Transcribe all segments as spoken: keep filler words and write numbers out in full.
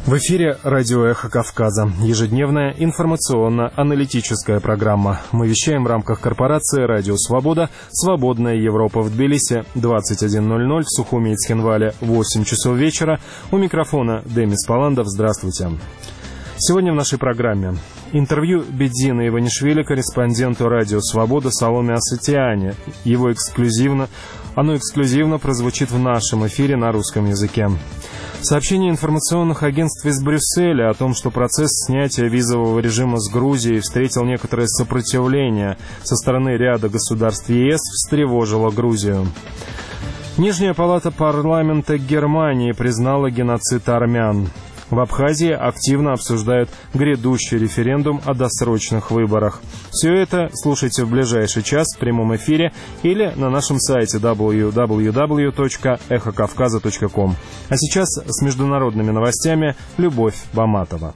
В эфире радио «Эхо Кавказа». Ежедневная информационно-аналитическая программа. Мы вещаем в рамках корпорации «Радио Свобода», «Свободная Европа» в Тбилиси, двадцать один ноль ноль, в Сухуми и Цхинвале, восемь часов вечера. У микрофона Демис Паландов. Здравствуйте. Сегодня в нашей программе интервью Бедзина Иванишвили корреспонденту «Радио Свобода» Саломе Асатиане. Его эксклюзивно, оно эксклюзивно прозвучит в нашем эфире на русском языке. Сообщение информационных агентств из Брюсселя о том, что процесс снятия визового режима с Грузией встретил некоторое сопротивление со стороны ряда государств ЕС, встревожило Грузию. Нижняя палата парламента Германии признала геноцид армян. В Абхазии активно обсуждают грядущий референдум о досрочных выборах. Все это слушайте в ближайший час в прямом эфире или на нашем сайте дабл ю дабл ю дабл ю точка эхо кавказа точка ком. А сейчас с международными новостями Любовь Баматова.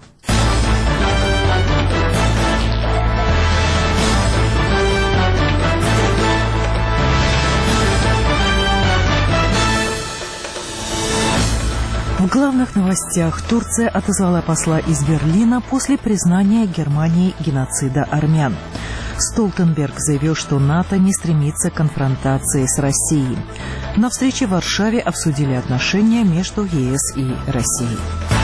В главных новостях: Турция отозвала посла из Берлина после признания Германии геноцида армян. Столтенберг заявил, что НАТО не стремится к конфронтации с Россией. На встрече в Варшаве обсудили отношения между ЕС и Россией.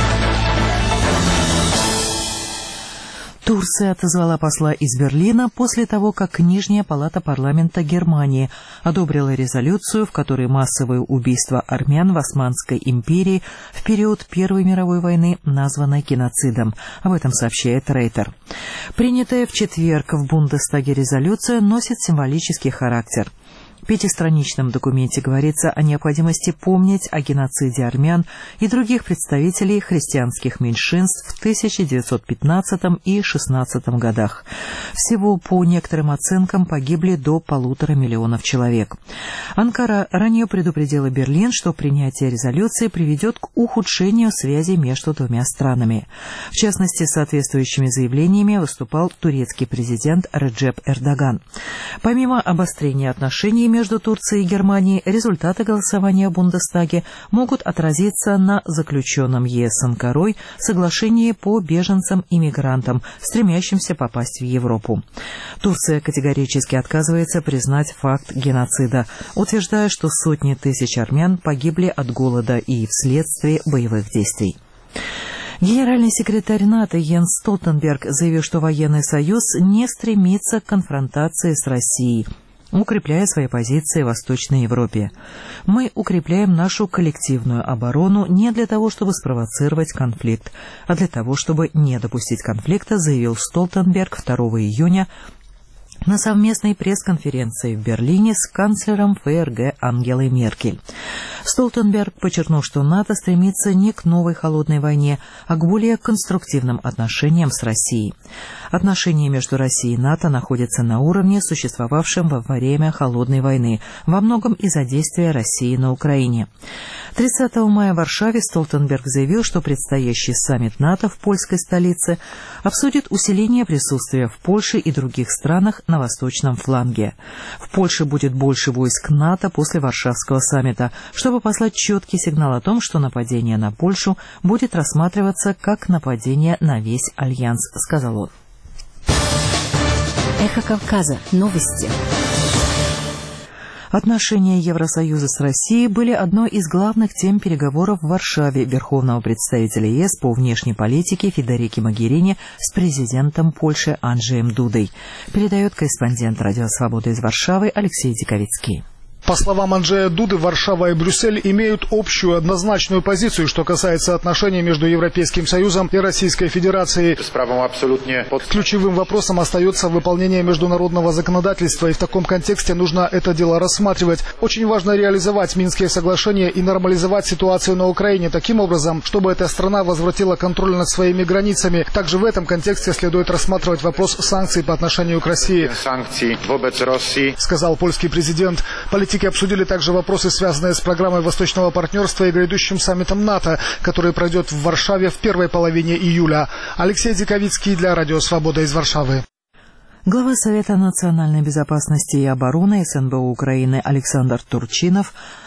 Турция отозвала посла из Берлина после того, как Нижняя палата парламента Германии одобрила резолюцию, в которой массовые убийства армян в Османской империи в период Первой мировой войны названы геноцидом. Об этом сообщает Рейтер. Принятая в четверг в Бундестаге резолюция носит символический характер. В пятистраничном документе говорится о необходимости помнить о геноциде армян и других представителей христианских меньшинств в тысяча девятьсот пятнадцатом и шестнадцатом годах. Всего, по некоторым оценкам, погибли до полутора миллионов человек. Анкара ранее предупредила Берлин, что принятие резолюции приведет к ухудшению связи между двумя странами. В частности, с соответствующими заявлениями выступал турецкий президент Реджеп Эрдоган. Помимо обострения отношений между Турцией и Германией, результаты голосования в Бундестаге могут отразиться на заключенном ЕС с Анкарой соглашении по беженцам и мигрантам, стремящимся попасть в Европу. Турция категорически отказывается признать факт геноцида, утверждая, что сотни тысяч армян погибли от голода и вследствие боевых действий. Генеральный секретарь НАТО Йенс Столтенберг заявил, что военный союз не стремится к конфронтации с Россией, укрепляя свои позиции в Восточной Европе. Мы укрепляем нашу коллективную оборону не для того, чтобы спровоцировать конфликт, а для того, чтобы не допустить конфликта, заявил Столтенберг второго июня на совместной пресс-конференции в Берлине с канцлером ФРГ Ангелой Меркель. Столтенберг подчеркнул, что НАТО стремится не к новой холодной войне, а к более конструктивным отношениям с Россией. Отношения между Россией и НАТО находятся на уровне, существовавшем во время холодной войны, во многом из-за действия России на Украине. тридцатого мая в Варшаве Столтенберг заявил, что предстоящий саммит НАТО в польской столице обсудит усиление присутствия в Польше и других странах на восточном фланге. В Польше будет больше войск НАТО после Варшавского саммита, чтобы послать четкий сигнал о том, что нападение на Польшу будет рассматриваться как нападение на весь альянс, сказал он. Эхо Кавказа. Новости. Отношения Евросоюза с Россией были одной из главных тем переговоров в Варшаве верховного представителя ЕС по внешней политике Федерики Могерини с президентом Польши Анджеем Дудой, передает корреспондент «Радио Свобода» из Варшавы Алексей Диковицкий. По словам Анджея Дуды, Варшава и Брюссель имеют общую однозначную позицию, что касается отношений между Европейским Союзом и Российской Федерацией. Ключевым вопросом остается выполнение международного законодательства, и в таком контексте нужно это дело рассматривать. Очень важно реализовать Минские соглашения и нормализовать ситуацию на Украине таким образом, чтобы эта страна возвратила контроль над своими границами. Также в этом контексте следует рассматривать вопрос санкций по отношению к России, сказал польский президент. Политики обсудили также вопросы, связанные с программой Восточного партнерства и грядущим саммитом НАТО, который пройдет в Варшаве в первой половине июля. Алексей Диковицкий для Радио Свобода из Варшавы. Глава Совета национальной безопасности и обороны СНБО Украины Александр Турчинов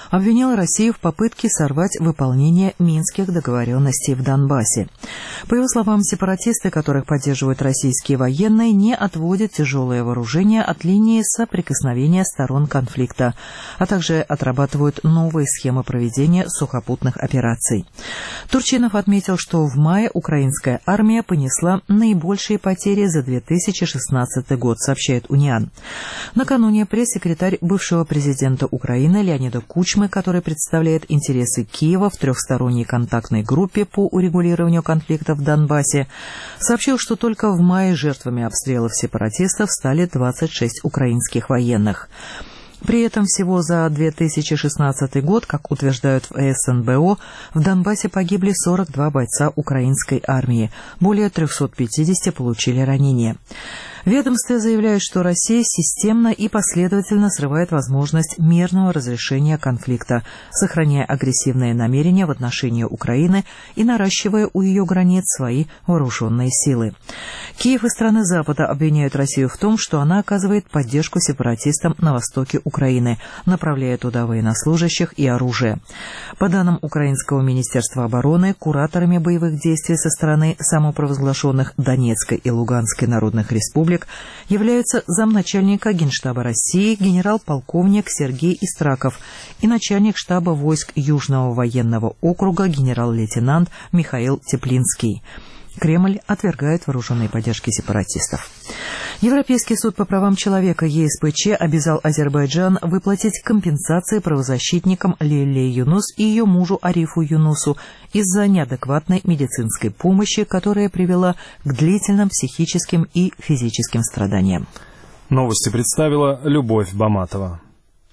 обвинил Россию в попытке сорвать выполнение минских договоренностей в Донбассе. По его словам, сепаратисты, которых поддерживают российские военные, не отводят тяжелое вооружение от линии соприкосновения сторон конфликта, а также отрабатывают новые схемы проведения сухопутных операций. Турчинов отметил, что в мае украинская армия понесла наибольшие потери за две тысячи шестнадцатый год, сообщает Униан. Накануне пресс-секретарь бывшего президента Украины Леонида Кучмы, который представляет интересы Киева в трехсторонней контактной группе по урегулированию конфликта в Донбассе, сообщил, что только в мае жертвами обстрелов сепаратистов стали двадцать шесть украинских военных. При этом всего за две тысячи шестнадцатый год, как утверждают в эс эн бэ о, в Донбассе погибли сорок два бойца украинской армии, более триста пятьдесят получили ранения. В ведомстве заявляют, что Россия системно и последовательно срывает возможность мирного разрешения конфликта, сохраняя агрессивные намерения в отношении Украины и наращивая у ее границ свои вооруженные силы. Киев и страны Запада обвиняют Россию в том, что она оказывает поддержку сепаратистам на востоке Украины, направляя туда военнослужащих и оружие. По данным Украинского министерства обороны, кураторами боевых действий со стороны самопровозглашенных Донецкой и Луганской народных республик являются замначальника Генштаба России генерал-полковник Сергей Истраков и начальник штаба войск Южного военного округа генерал-лейтенант Михаил Теплинский. Кремль отвергает вооруженные поддержки сепаратистов. Европейский суд по правам человека е эс пэ че обязал Азербайджан выплатить компенсации правозащитникам Лейле Юнус и ее мужу Арифу Юнусу из-за неадекватной медицинской помощи, которая привела к длительным психическим и физическим страданиям. Новости представила Любовь Баматова.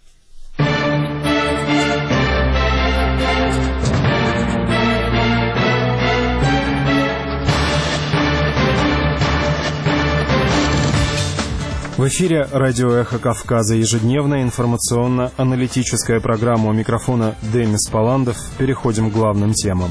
В эфире радио «Эхо Кавказа», ежедневная информационно-аналитическая программа. У микрофона Демис Паландов. Переходим к главным темам.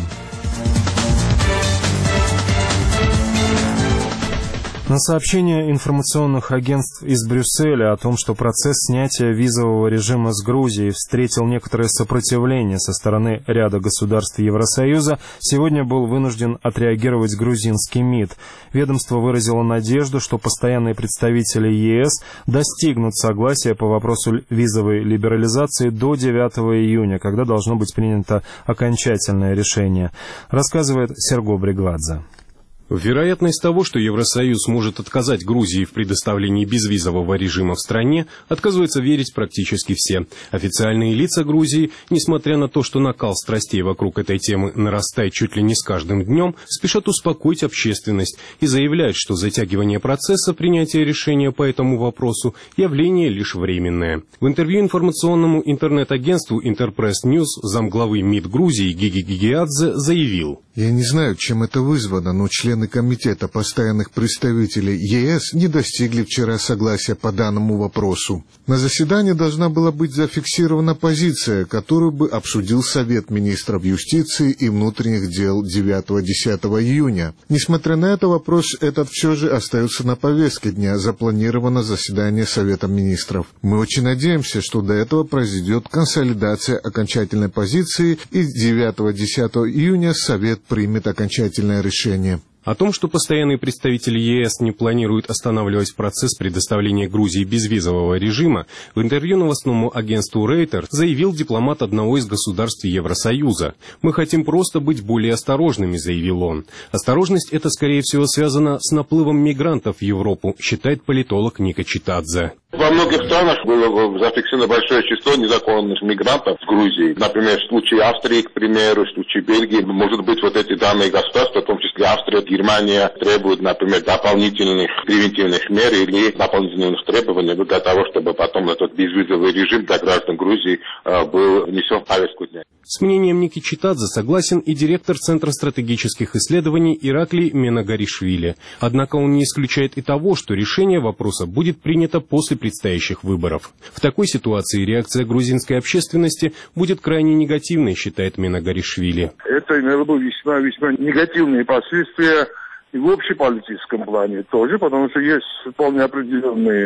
На сообщение информационных агентств из Брюсселя о том, что процесс снятия визового режима с Грузией встретил некоторое сопротивление со стороны ряда государств Евросоюза, сегодня был вынужден отреагировать грузинский МИД. Ведомство выразило надежду, что постоянные представители е эс достигнут согласия по вопросу визовой либерализации до девятого июня, когда должно быть принято окончательное решение, рассказывает Серго Бригвадзе. Вероятность того, что Евросоюз может отказать Грузии в предоставлении безвизового режима в стране, отказываются верить практически все. Официальные лица Грузии, несмотря на то, что накал страстей вокруг этой темы нарастает чуть ли не с каждым днем, спешат успокоить общественность и заявляют, что затягивание процесса принятия решения по этому вопросу – явление лишь временное. В интервью информационному интернет-агентству Интерпресс Ньюс замглавы МИД Грузии Гиги Гигиадзе заявил: «Я не знаю, чем это вызвано, но члены Комитета постоянных представителей е эс не достигли вчера согласия по данному вопросу. На заседании должна была быть зафиксирована позиция, которую бы обсудил Совет министров юстиции и внутренних дел девятого-десятого июня. Несмотря на это, вопрос этот все же остается на повестке дня, запланировано заседание Совета министров. Мы очень надеемся, что до этого произойдет консолидация окончательной позиции, и девятого-десятого июня Совет примет окончательное решение». О том, что постоянные представители е эс не планируют останавливать процесс предоставления Грузии безвизового режима, в интервью новостному агентству Рейтер заявил дипломат одного из государств Евросоюза. «Мы хотим просто быть более осторожными», — заявил он. Осторожность эта, скорее всего, связана с наплывом мигрантов в Европу, считает политолог Ника Читадзе. Во многих странах было зафиксировано большое число незаконных мигрантов в Грузии. Например, в случае Австрии, к примеру, в случае Бельгии. Может быть, вот эти данные государства, в том числе Австрия, Германия, требуют, например, дополнительных превентивных мер или дополнительных требований для того, чтобы потом этот безвизовый режим для граждан Грузии был внесен в повестку дня. С мнением Ники Читадзе согласен и директор Центра стратегических исследований Ираклий Менагаришвили. Однако он не исключает и того, что решение вопроса будет принято после предстоящих выборов. В такой ситуации реакция грузинской общественности будет крайне негативной, считает Менагаришвили. Это имело бы весьма-весьма негативные последствия и в общеполитическом плане тоже, потому что есть вполне определенные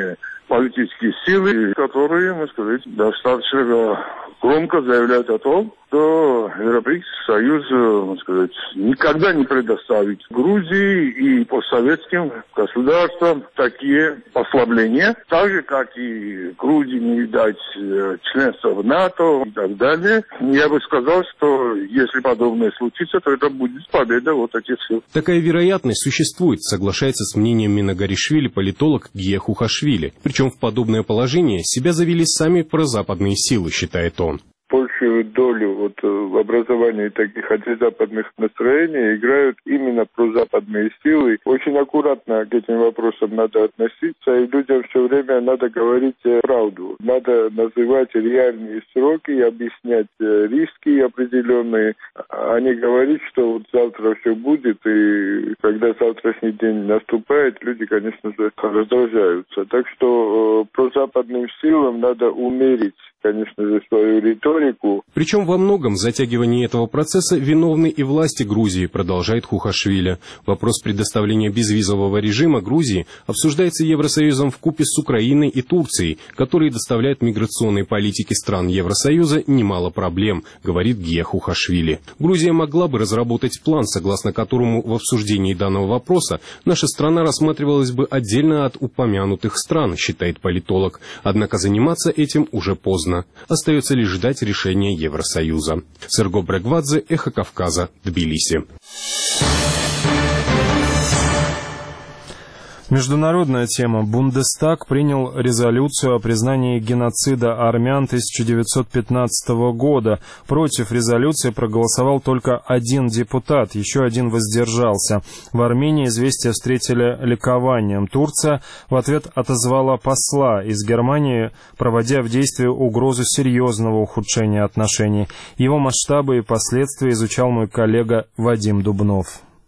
политические силы, которые, можно сказать, достаточно громко заявляют о том, что Европейский Союз, можно сказать, никогда не предоставит Грузии и постсоветским государствам такие послабления, так же, как и Грузии не дать членство в НАТО и так далее. Я бы сказал, что если подобное случится, то это будет победа вот этих сил. Такая вероятность существует, соглашается с мнением Минагаришвили политолог Гия Хухашвили. Причем в подобное положение себя завели сами прозападные силы, считает он. Большую долю вот в образовании таких антизападных настроений играют именно прозападные силы. Очень аккуратно к этим вопросам надо относиться, и людям все время надо говорить правду. Надо называть реальные сроки и объяснять риски определенные, а не говорить, что вот завтра все будет, и когда завтрашний день наступает, люди, конечно же, раздражаются. Так что прозападным силам надо умерить, конечно же, свою риторику. Причем во многом в затягивании этого процесса виновны и власти Грузии, продолжает Хухашвили. Вопрос предоставления безвизового режима Грузии обсуждается Евросоюзом вкупе с Украиной и Турцией, которые доставляют миграционной политике стран Евросоюза немало проблем, говорит Гия Хухашвили. Грузия могла бы разработать план, согласно которому в обсуждении данного вопроса наша страна рассматривалась бы отдельно от упомянутых стран, считает политолог. Однако заниматься этим уже поздно. Остается лишь ждать решения Евросоюза. Серго Брегвадзе, Эхо Кавказа, Тбилиси. Международная тема. Бундестаг принял резолюцию о признании геноцида армян тысяча девятьсот пятнадцатого года. Против резолюции проголосовал только один депутат, еще один воздержался. В Армении известие встретили ликованием. Турция в ответ отозвала посла из Германии, проводя в действие угрозу серьезного ухудшения отношений. Его масштабы и последствия изучал мой коллега Вадим Дубнов.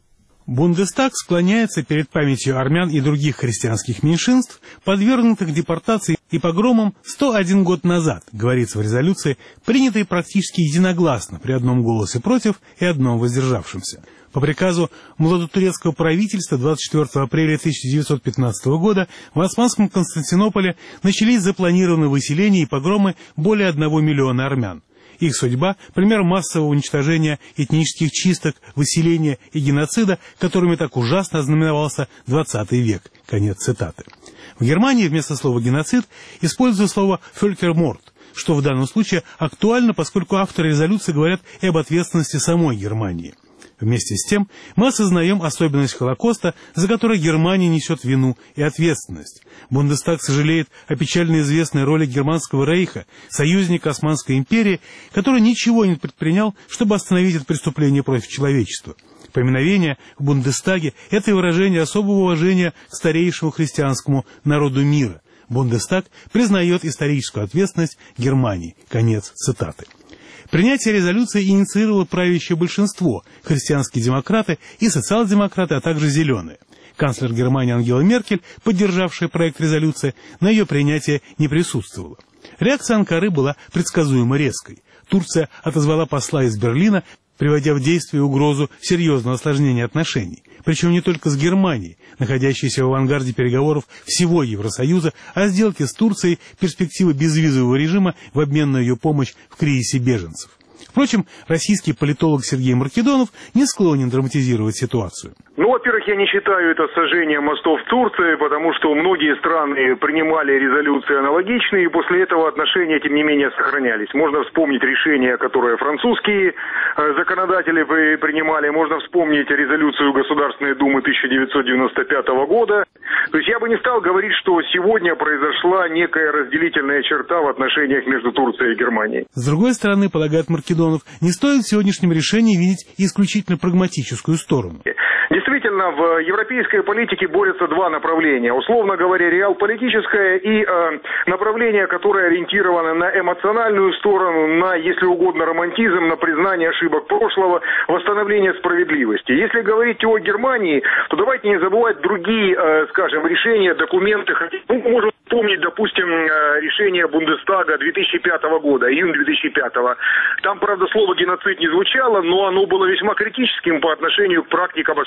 Бундестаг склоняется перед памятью армян и других христианских меньшинств, подвергнутых депортации и погромам сто один год назад, говорится в резолюции, принятой практически единогласно при одном голосе против и одном воздержавшемся. По приказу младотурецкого правительства двадцать четвёртого апреля тысяча девятьсот пятнадцатого года в Османском Константинополе начались запланированные выселения и погромы более одного миллиона армян. Их судьба – пример массового уничтожения этнических чисток, выселения и геноцида, которыми так ужасно ознаменовался двадцатый век. Конец цитаты. В Германии вместо слова «геноцид» используется слово «фолькерморд», что в данном случае актуально, поскольку авторы резолюции говорят и об ответственности самой Германии. Вместе с тем мы осознаем особенность Холокоста, за который Германия несет вину и ответственность. Бундестаг сожалеет о печально известной роли Германского рейха, союзника Османской империи, который ничего не предпринял, чтобы остановить это преступление против человечества. Поминовение в Бундестаге – это выражение особого уважения к старейшему христианскому народу мира. Бундестаг признает историческую ответственность Германии. Конец цитаты. Принятие резолюции инициировало правящее большинство – христианские демократы и социал-демократы, а также зеленые. Канцлер Германии Ангела Меркель, поддержавшая проект резолюции, на ее принятие не присутствовала. Реакция Анкары была предсказуемо резкой. Турция отозвала посла из Берлина, приводя в действие угрозу серьезного осложнения отношений. Причем не только с Германией, находящейся в авангарде переговоров всего Евросоюза, о сделке с Турцией, перспективы безвизового режима в обмен на ее помощь в кризисе беженцев. Впрочем, российский политолог Сергей Маркедонов не склонен драматизировать ситуацию. Ну, во-первых, я не считаю это сожжением мостов в Турции, потому что многие страны принимали резолюции аналогичные, и после этого отношения, тем не менее, сохранялись. Можно вспомнить решение, которое французские законодатели принимали, можно вспомнить резолюцию Государственной Думы тысяча девятьсот девяносто пятого года. То есть я бы не стал говорить, что сегодня произошла некая разделительная черта в отношениях между Турцией и Германией. С другой стороны, полагает Маркедонов, не стоит в сегодняшнем решении видеть исключительно прагматическую сторону. Действительно, в европейской политике борются два направления. Условно говоря, реалполитическое и э, направление, которое ориентировано на эмоциональную сторону, на, если угодно, романтизм, на признание ошибок прошлого, восстановление справедливости. Если говорить о Германии, то давайте не забывать другие, э, скажем, решения, документы. Мы можем вспомнить, допустим, решение Бундестага две тысячи пятого года, июнь две тысячи пятого. Там, правда, слово «геноцид» не звучало, но оно было весьма критическим по отношению к практикам Османской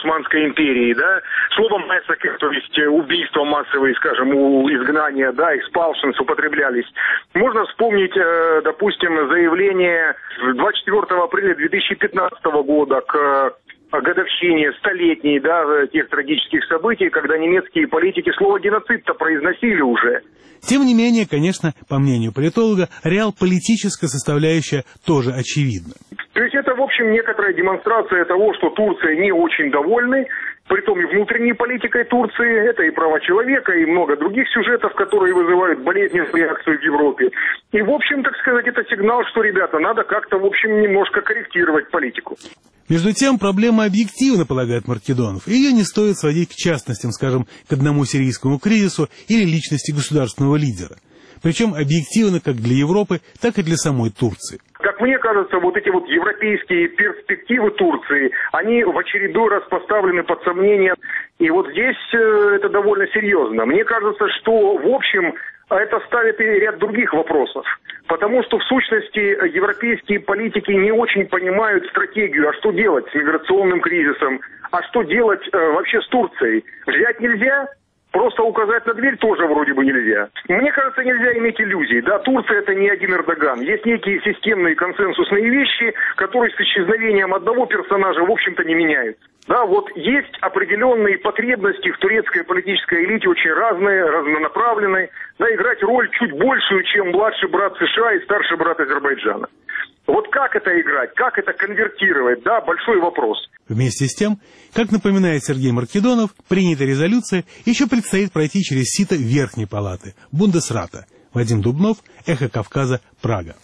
Османской империи, да, слово massacre, то есть убийства массовые, скажем, у изгнания, да, expulsions употреблялись. Можно вспомнить, допустим, заявление двадцать четвёртого апреля две тысячи пятнадцатого года к о годовщине столетней, да, тех трагических событий, когда немецкие политики слово геноцид-то произносили уже. Тем не менее, конечно, по мнению политолога, реал-политическая составляющая тоже очевидна. То есть это, в общем, некоторая демонстрация того, что Турция не очень довольны, притом и внутренней политикой Турции, это и права человека, и много других сюжетов, которые вызывают болезненную реакцию в Европе. И, в общем, так сказать, это сигнал, что, ребята, надо как-то, в общем, немножко корректировать политику. Между тем, проблема объективна, полагает Маркедонов, и ее не стоит сводить к частностям, скажем, к одному сирийскому кризису или личности государственного лидера. Причем объективно как для Европы, так и для самой Турции. Как мне кажется, вот эти вот европейские перспективы Турции, они в очередной раз поставлены под сомнение. И вот здесь это довольно серьезно. Мне кажется, что, в общем, это ставит и ряд других вопросов. Потому что, в сущности, европейские политики не очень понимают стратегию, а что делать с миграционным кризисом, а что делать э, вообще с Турцией. Взять нельзя? Просто указать на дверь тоже вроде бы нельзя. Мне кажется, нельзя иметь иллюзий. Да, Турция это не один Эрдоган. Есть некие системные консенсусные вещи, которые с исчезновением одного персонажа, в общем-то, не меняются. Да, вот есть определенные потребности в турецкой политической элите, очень разные, разнонаправленные, да, играть роль чуть большую, чем младший брат США и старший брат Азербайджана. Вот как это играть, как это конвертировать, да, большой вопрос. Вместе с тем, как напоминает Сергей Маркедонов, принятая резолюция еще предстоит пройти через сито Верхней Палаты, Бундесрата. Вадим Дубнов, Эхо Кавказа, Прага.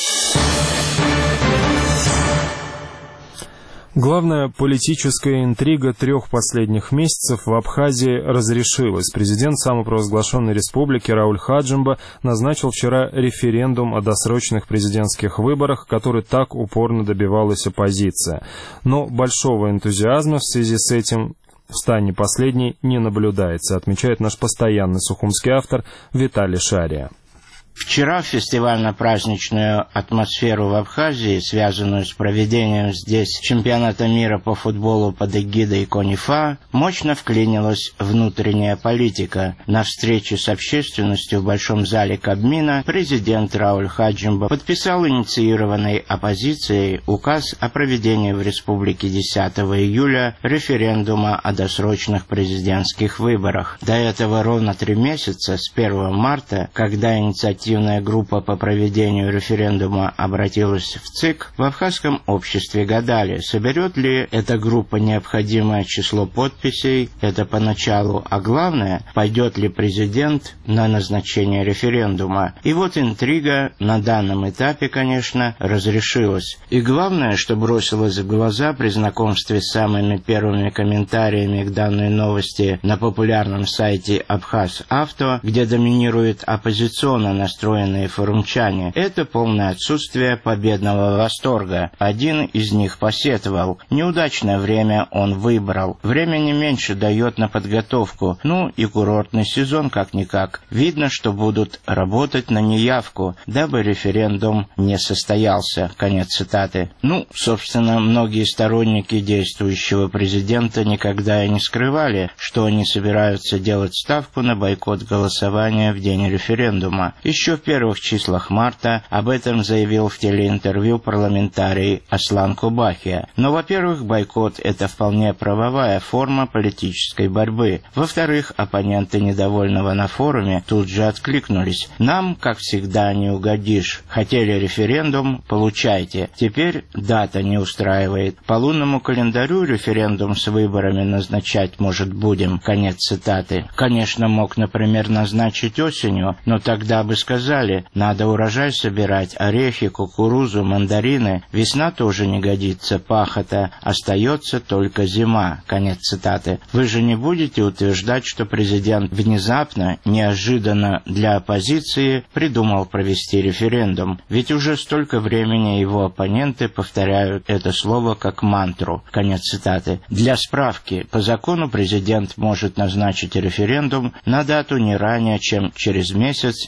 Главная политическая интрига трех последних месяцев в Абхазии разрешилась. Президент самопровозглашенной республики Рауль Хаджимба назначил вчера референдум о досрочных президентских выборах, который так упорно добивалась оппозиция. Но большого энтузиазма в связи с этим в стане последней не наблюдается, отмечает наш постоянный сухумский автор Виталий Шария. Вчера фестивально-праздничную атмосферу в Абхазии, связанную с проведением здесь чемпионата мира по футболу под эгидой КОНИФА, мощно вклинилась внутренняя политика. На встрече с общественностью в Большом зале Кабмина президент Рауль Хаджимба подписал инициированный оппозицией указ о проведении в республике десятого июля референдума о досрочных президентских выборах. До этого ровно три месяца, с первого марта, когда инициатива группа по проведению референдума обратилась в ЦИК, в абхазском обществе гадали, соберет ли эта группа необходимое число подписей, это поначалу, а главное, пойдет ли президент на назначение референдума. И вот интрига на данном этапе, конечно, разрешилась. И главное, что бросилось в глаза при знакомстве с самыми первыми комментариями к данной новости на популярном сайте Абхаз-Авто, где доминирует оппозиционно настроенные настроенные форумчане, это полное отсутствие победного восторга. Один из них посетовал. Неудачное время он выбрал. Времени меньше дает на подготовку. Ну и курортный сезон как-никак. Видно, что будут работать на неявку, дабы референдум не состоялся. Конец цитаты. Ну, собственно, многие сторонники действующего президента никогда и не скрывали, что они собираются делать ставку на бойкот голосования в день референдума. Еще в первых числах марта об этом заявил в телеинтервью парламентарий Аслан Кубахия. Но, во-первых, бойкот – это вполне правовая форма политической борьбы. Во-вторых, оппоненты недовольного на форуме тут же откликнулись. Нам, как всегда, не угодишь. Хотели референдум – получайте. Теперь дата не устраивает. По лунному календарю референдум с выборами назначать, может, будем. Конец цитаты. Конечно, мог, например, назначить осенью, но тогда бы сказали, надо урожай собирать, орехи, кукурузу, мандарины. Весна тоже не годится, пахота. Остается только зима. Конец цитаты. Вы же не будете утверждать, что президент внезапно, неожиданно для оппозиции придумал провести референдум. Ведь уже столько времени его оппоненты повторяют это слово как мантру. Конец цитаты. Для справки, по закону президент может назначить референдум на дату не ранее, чем через месяц и не позднее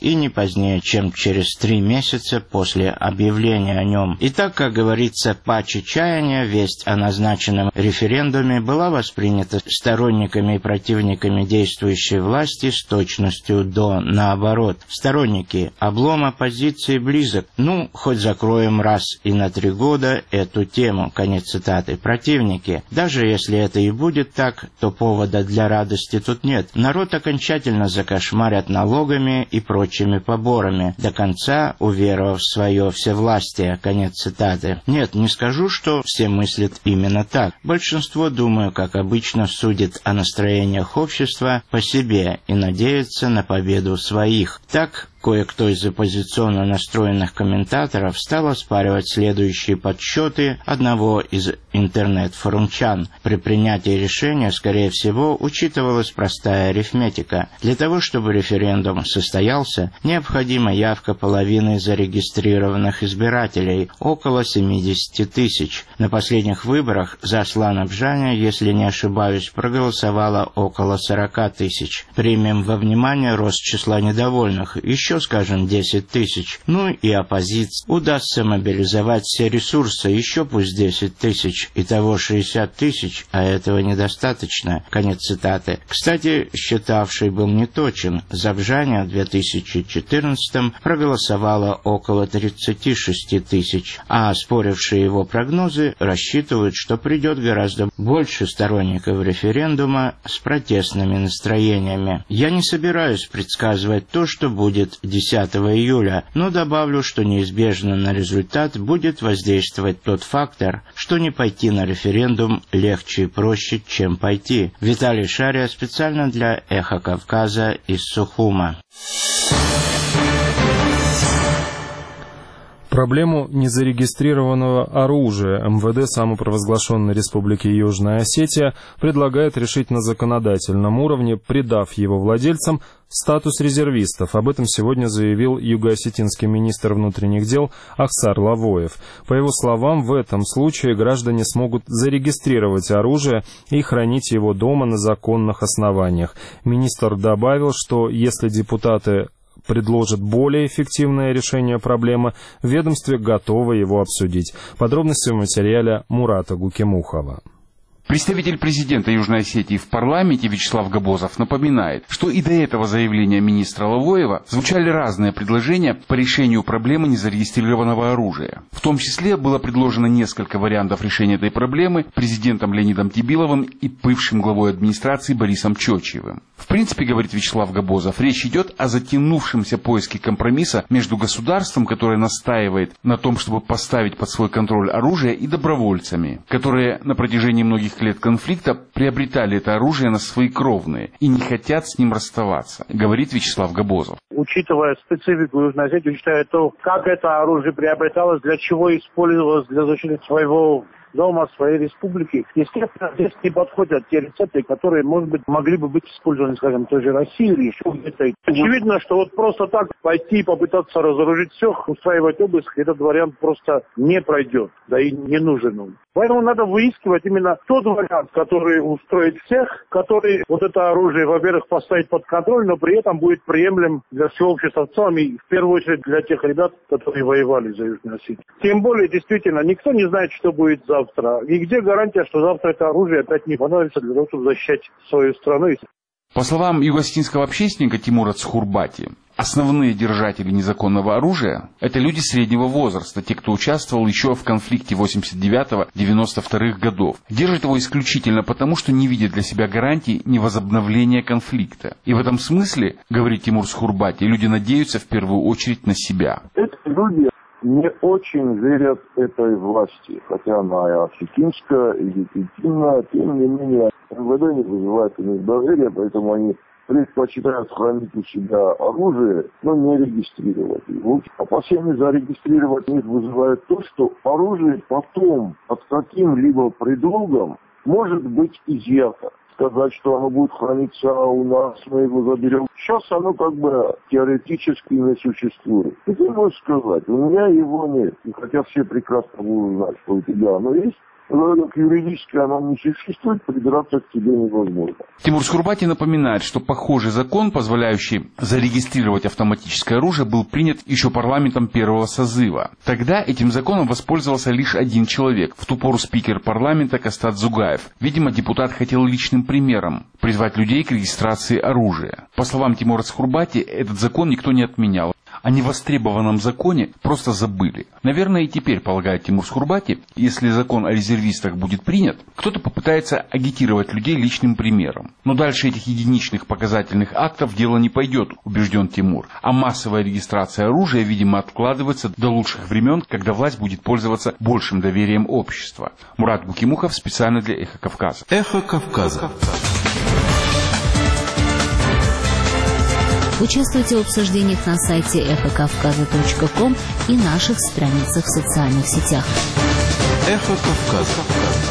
позднее, чем через три месяца после объявления о нем. И так, как говорится, паче чаяния, весть о назначенном референдуме была воспринята сторонниками и противниками действующей власти с точностью до наоборот. Сторонники: облом оппозиции близок, ну, хоть закроем раз и на три года эту тему. Конец цитаты. Противники: даже если это и будет так, то повода для радости тут нет. Народ окончательно закошмарят налогами и прочими поборами, до конца уверовав в свое всевластие. Конец цитаты. Нет, не скажу, что все мыслят именно так. Большинство, думаю, как обычно, судит о настроениях общества по себе и надеется на победу своих. Так, кое-кто из оппозиционно настроенных комментаторов стал оспаривать следующие подсчеты одного из интернет-форумчан. При принятии решения, скорее всего, учитывалась простая арифметика. Для того, чтобы референдум состоялся, необходима явка половины зарегистрированных избирателей, около семьдесят тысяч. На последних выборах за Аслана Бжаня, если не ошибаюсь, проголосовало около сорок тысяч. Примем во внимание рост числа недовольных, еще, скажем, десять тысяч. Ну и оппозиции удастся мобилизовать все ресурсы, еще пусть десять тысяч. Итого шестьдесят тысяч, а этого недостаточно. Конец цитаты. Кстати, считавший был неточен. За Бжаня в две тысячи четырнадцатом проголосовало около тридцать шесть тысяч, а оспорившие его прогнозы рассчитывают, что придет гораздо больше сторонников референдума с протестными настроениями. Я не собираюсь предсказывать то, что будет десятого июля, но добавлю, что неизбежно на результат будет воздействовать тот фактор, что не пойти на референдум легче и проще, чем пойти. Виталий Шария специально для «Эхо Кавказа» из Сухума. Проблему незарегистрированного оружия эм вэ дэ самопровозглашенной Республики Южная Осетия предлагает решить на законодательном уровне, придав его владельцам статус резервистов. Об этом сегодня заявил югоосетинский министр внутренних дел Ахсар Лавоев. По его словам, в этом случае граждане смогут зарегистрировать оружие и хранить его дома на законных основаниях. Министр добавил, что если депутаты предложит более эффективное решение проблемы, в ведомстве готовы его обсудить. Подробности в материале Мурата Гукемухова. Представитель президента Южной Осетии в парламенте Вячеслав Габозов напоминает, что и до этого заявления министра Лавоева звучали разные предложения по решению проблемы незарегистрированного оружия. В том числе было предложено несколько вариантов решения этой проблемы президентом Леонидом Тибиловым и бывшим главой администрации Борисом Чочиевым. В принципе, говорит Вячеслав Габозов, речь идет о затянувшемся поиске компромисса между государством, которое настаивает на том, чтобы поставить под свой контроль оружие, и добровольцами, которые на протяжении многих лет конфликта приобретали это оружие на свои кровные и не хотят с ним расставаться, говорит Вячеслав Габозов. Учитывая специфику Южной Осетии, учитывая то, как это оружие приобреталось, для чего использовалось для защиты своего дома, своей республики, естественно, здесь не подходят те рецепты, которые, может быть, могли бы быть использованы, скажем, в той же России или еще где-то. Очевидно, что вот просто так пойти и попытаться разоружить всех, устраивать обыск, этот вариант просто не пройдет, да и не нужен он. Поэтому надо выискивать именно тот вариант, который устроит всех, который вот это оружие, во-первых, поставить под контроль, но при этом будет приемлем для всего общества в целом и в первую очередь для тех ребят, которые воевали за Южную Осетию. Тем более, действительно, никто не знает, что будет завтра. И где гарантия, что завтра это оружие опять не понадобится для того, чтобы защищать свою страну? По словам югоосетинского общественника Тимура Цхурбати, основные держатели незаконного оружия – это люди среднего возраста, те, кто участвовал еще в конфликте восемьдесят девятого — девяносто вторых годов. Держат его исключительно потому, что не видят для себя гарантий невозобновления конфликта. И в этом смысле, говорит Тимур Цхурбати, люди надеются в первую очередь на себя. Эти люди не очень верят этой власти, хотя она и осетинская, и легитимная, тем не менее эм вэ дэ не вызывает у них доверия, поэтому они предпочитают хранить у себя оружие, но не регистрировать его. Опасения зарегистрировать них вызывает то, что оружие потом под каким-либо предлогом может быть изъято. Сказать, что оно будет храниться у нас, мы его заберем. Сейчас оно как бы теоретически не существует. И ты можешь сказать, у меня его нет. И хотя все прекрасно будут знать, что у тебя оно есть, К юридически она не существует, прибираться к тебе невозможно. Тимур Скурбати напоминает, что похожий закон, позволяющий зарегистрировать автоматическое оружие, был принят еще парламентом первого созыва. Тогда этим законом воспользовался лишь один человек, в ту пору спикер парламента Кастат Зугаев. Видимо, депутат хотел личным примером призвать людей к регистрации оружия. По словам Тимура Скурбати, этот закон никто не отменял. О невостребованном законе просто забыли. Наверное, и теперь, полагает Тимур Скурбати, если закон о резервистах будет принят, кто-то попытается агитировать людей личным примером. Но дальше этих единичных показательных актов дело не пойдет, убежден Тимур. А массовая регистрация оружия, видимо, откладывается до лучших времен, когда власть будет пользоваться большим доверием общества. Мурат Букимухов специально для «Эхо Кавказа». «Эхо Кавказа». Участвуйте в обсуждениях на сайте эхо кавказа точка ком и наших страницах в социальных сетях. «Эхо Кавказа».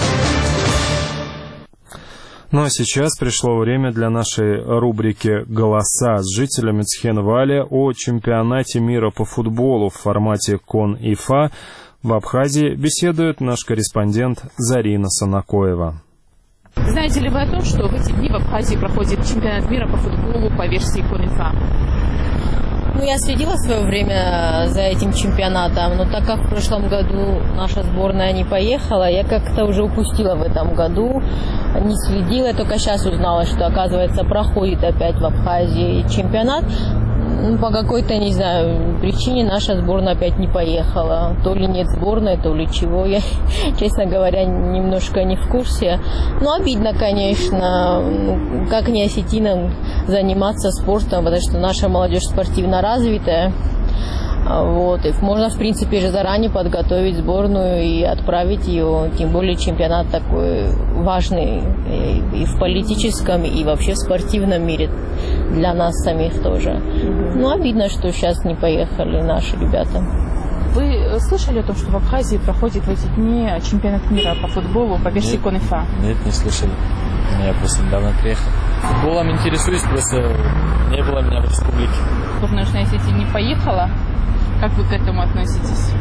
Ну а сейчас пришло время для нашей рубрики «Голоса» с жителями Цхинвали о чемпионате мира по футболу в формате Кон-ИФА. В Абхазии беседует наш корреспондент Зарина Санакоева. Знаете ли вы о том, что в эти дни в Абхазии проходит чемпионат мира по футболу по версии Кон-ИФА? Ну, я следила в свое время за этим чемпионатом, но так как в прошлом году наша сборная не поехала, я как-то уже упустила в этом году, не следила, я только сейчас узнала, что, оказывается, проходит опять в Абхазии чемпионат. Ну, по какой-то, не знаю, причине наша сборная опять не поехала. То ли нет сборной, то ли чего. Я, честно говоря, немножко не в курсе. Но обидно, конечно, как не осетинам заниматься спортом, потому что наша молодежь спортивно развитая. Вот. И можно, в принципе, же заранее подготовить сборную и отправить ее. Тем более чемпионат такой важный и в политическом, и вообще в спортивном мире для нас самих тоже. Ну, обидно, что сейчас не поехали наши ребята. Вы слышали о том, что в Абхазии проходит в эти дни чемпионат мира по футболу по версии Кон-ИФА? Нет, не слышали. Я просто недавно приехал. Футболом интересуюсь, просто не было меня в республике. Сборная Южной Осетии не поехала. Как вы к этому относитесь?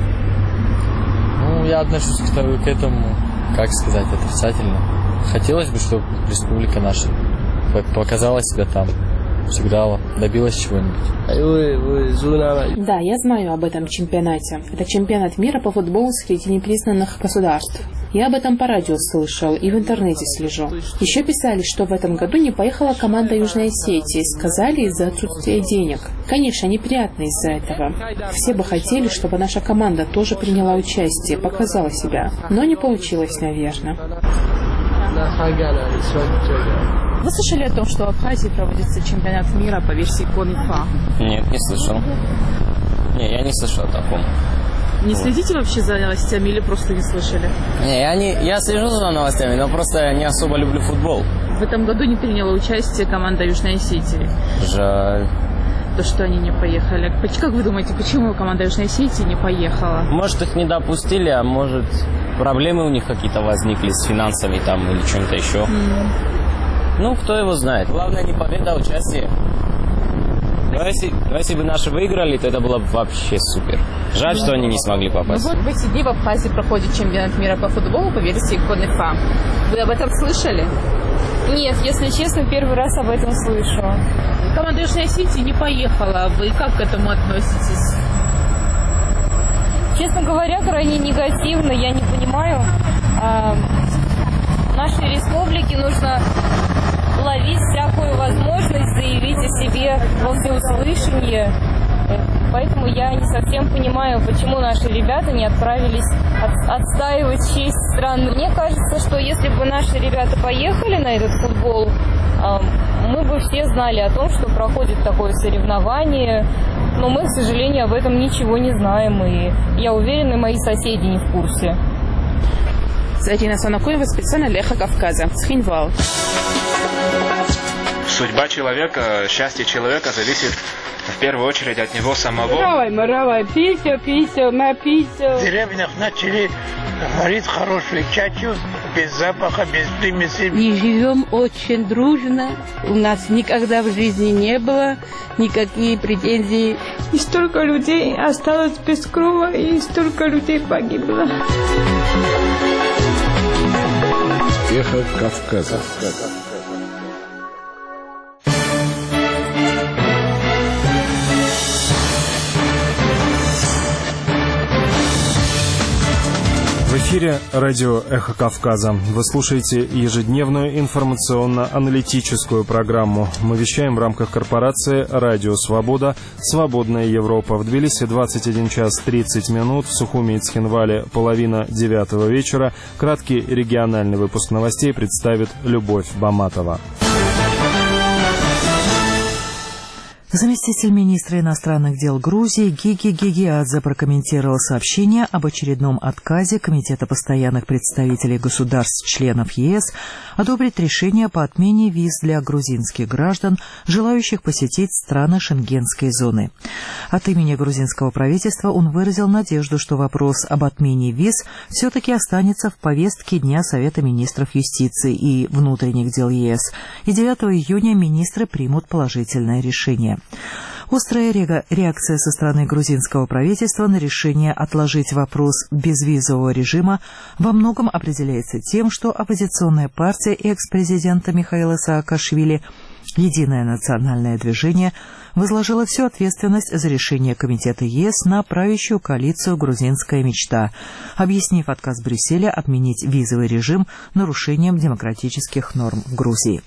Ну, я отношусь к, к этому, как сказать, отрицательно. Хотелось бы, чтобы республика наша показала себя там, сыграла, добилась чего-нибудь. Да, я знаю об этом чемпионате. Это чемпионат мира по футболу среди непризнанных государств. Я об этом по радио слышал и в интернете слежу. Еще писали, что в этом году не поехала команда Южной Осетии. Сказали из-за отсутствия денег. Конечно, неприятно из-за этого. Все бы хотели, чтобы наша команда тоже приняла участие, показала себя. Но не получилось, наверное. Вы слышали о том, что в Абхазии проводится чемпионат мира по версии Кон-ИФА? Нет, не слышал. Не, я не слышал о таком. Не следите вообще за новостями или просто не слышали? Не, я, не, я слежу за новостями, но просто не особо люблю футбол. В этом году не приняла участие команда Южной Осетии. Жаль. То, что они не поехали. Как вы думаете, почему команда Южной Осетии не поехала? Может, их не допустили, а может, проблемы у них какие-то возникли с финансами там или чем-то еще. Mm. Ну, кто его знает. Главное не победа, а участие. Но если, но если бы наши выиграли, то это было бы вообще супер. Жаль, что они не смогли попасть. Ну вот в эти дни в Абхазии проходит чемпионат мира по футболу по версии Кон-ИФА. Вы об этом слышали? Нет, если честно, первый раз об этом слышу. Команда Южной Осетии не поехала. Вы как к этому относитесь? Честно говоря, крайне негативно. Я не понимаю. А, нашей республике нужно ловить всякую возможность заявить о себе во всеуслышание. Поэтому я не совсем понимаю, почему наши ребята не отправились от, отстаивать честь страны. Мне кажется, что если бы наши ребята поехали на этот футбол, мы бы все знали о том, что проходит такое соревнование. Но мы, к сожалению, об этом ничего не знаем. И я уверена, мои соседи не в курсе. Зарина Санакоева специально для «Эхо Кавказа». Цхинвал. Судьба человека, счастье человека зависит в первую очередь от него самого. Маравай, маравай, писю, писю, на писю. В деревнях начали варить хорошую чачу, без запаха, без примесей. И живем очень дружно. У нас никогда в жизни не было никаких претензий. И столько людей осталось без крова, и столько людей погибло. Эхо Кавказа. В эфире радио «Эхо Кавказа». Вы слушаете ежедневную информационно-аналитическую программу. Мы вещаем в рамках корпорации «Радио Свобода», «Свободная Европа». В Тбилиси двадцать один час тридцать минут, в Сухуми и Цхинвале половина девятого вечера. Краткий региональный выпуск новостей представит Любовь Баматова. Заместитель министра иностранных дел Грузии Гиги Гигиадзе прокомментировал сообщение об очередном отказе Комитета постоянных представителей государств-членов ЕС одобрить решение по отмене виз для грузинских граждан, желающих посетить страны Шенгенской зоны. От имени грузинского правительства он выразил надежду, что вопрос об отмене виз все-таки останется в повестке Дня Совета министров юстиции и внутренних дел ЕС, и девятого июня министры примут положительное решение. Острая реакция со стороны грузинского правительства на решение отложить вопрос безвизового режима во многом определяется тем, что оппозиционная партия экс-президента Михаила Саакашвили «Единое национальное движение» возложила всю ответственность за решение Комитета ЕС на правящую коалицию «Грузинская мечта», объяснив отказ Брюсселя отменить визовый режим нарушением демократических норм в Грузии.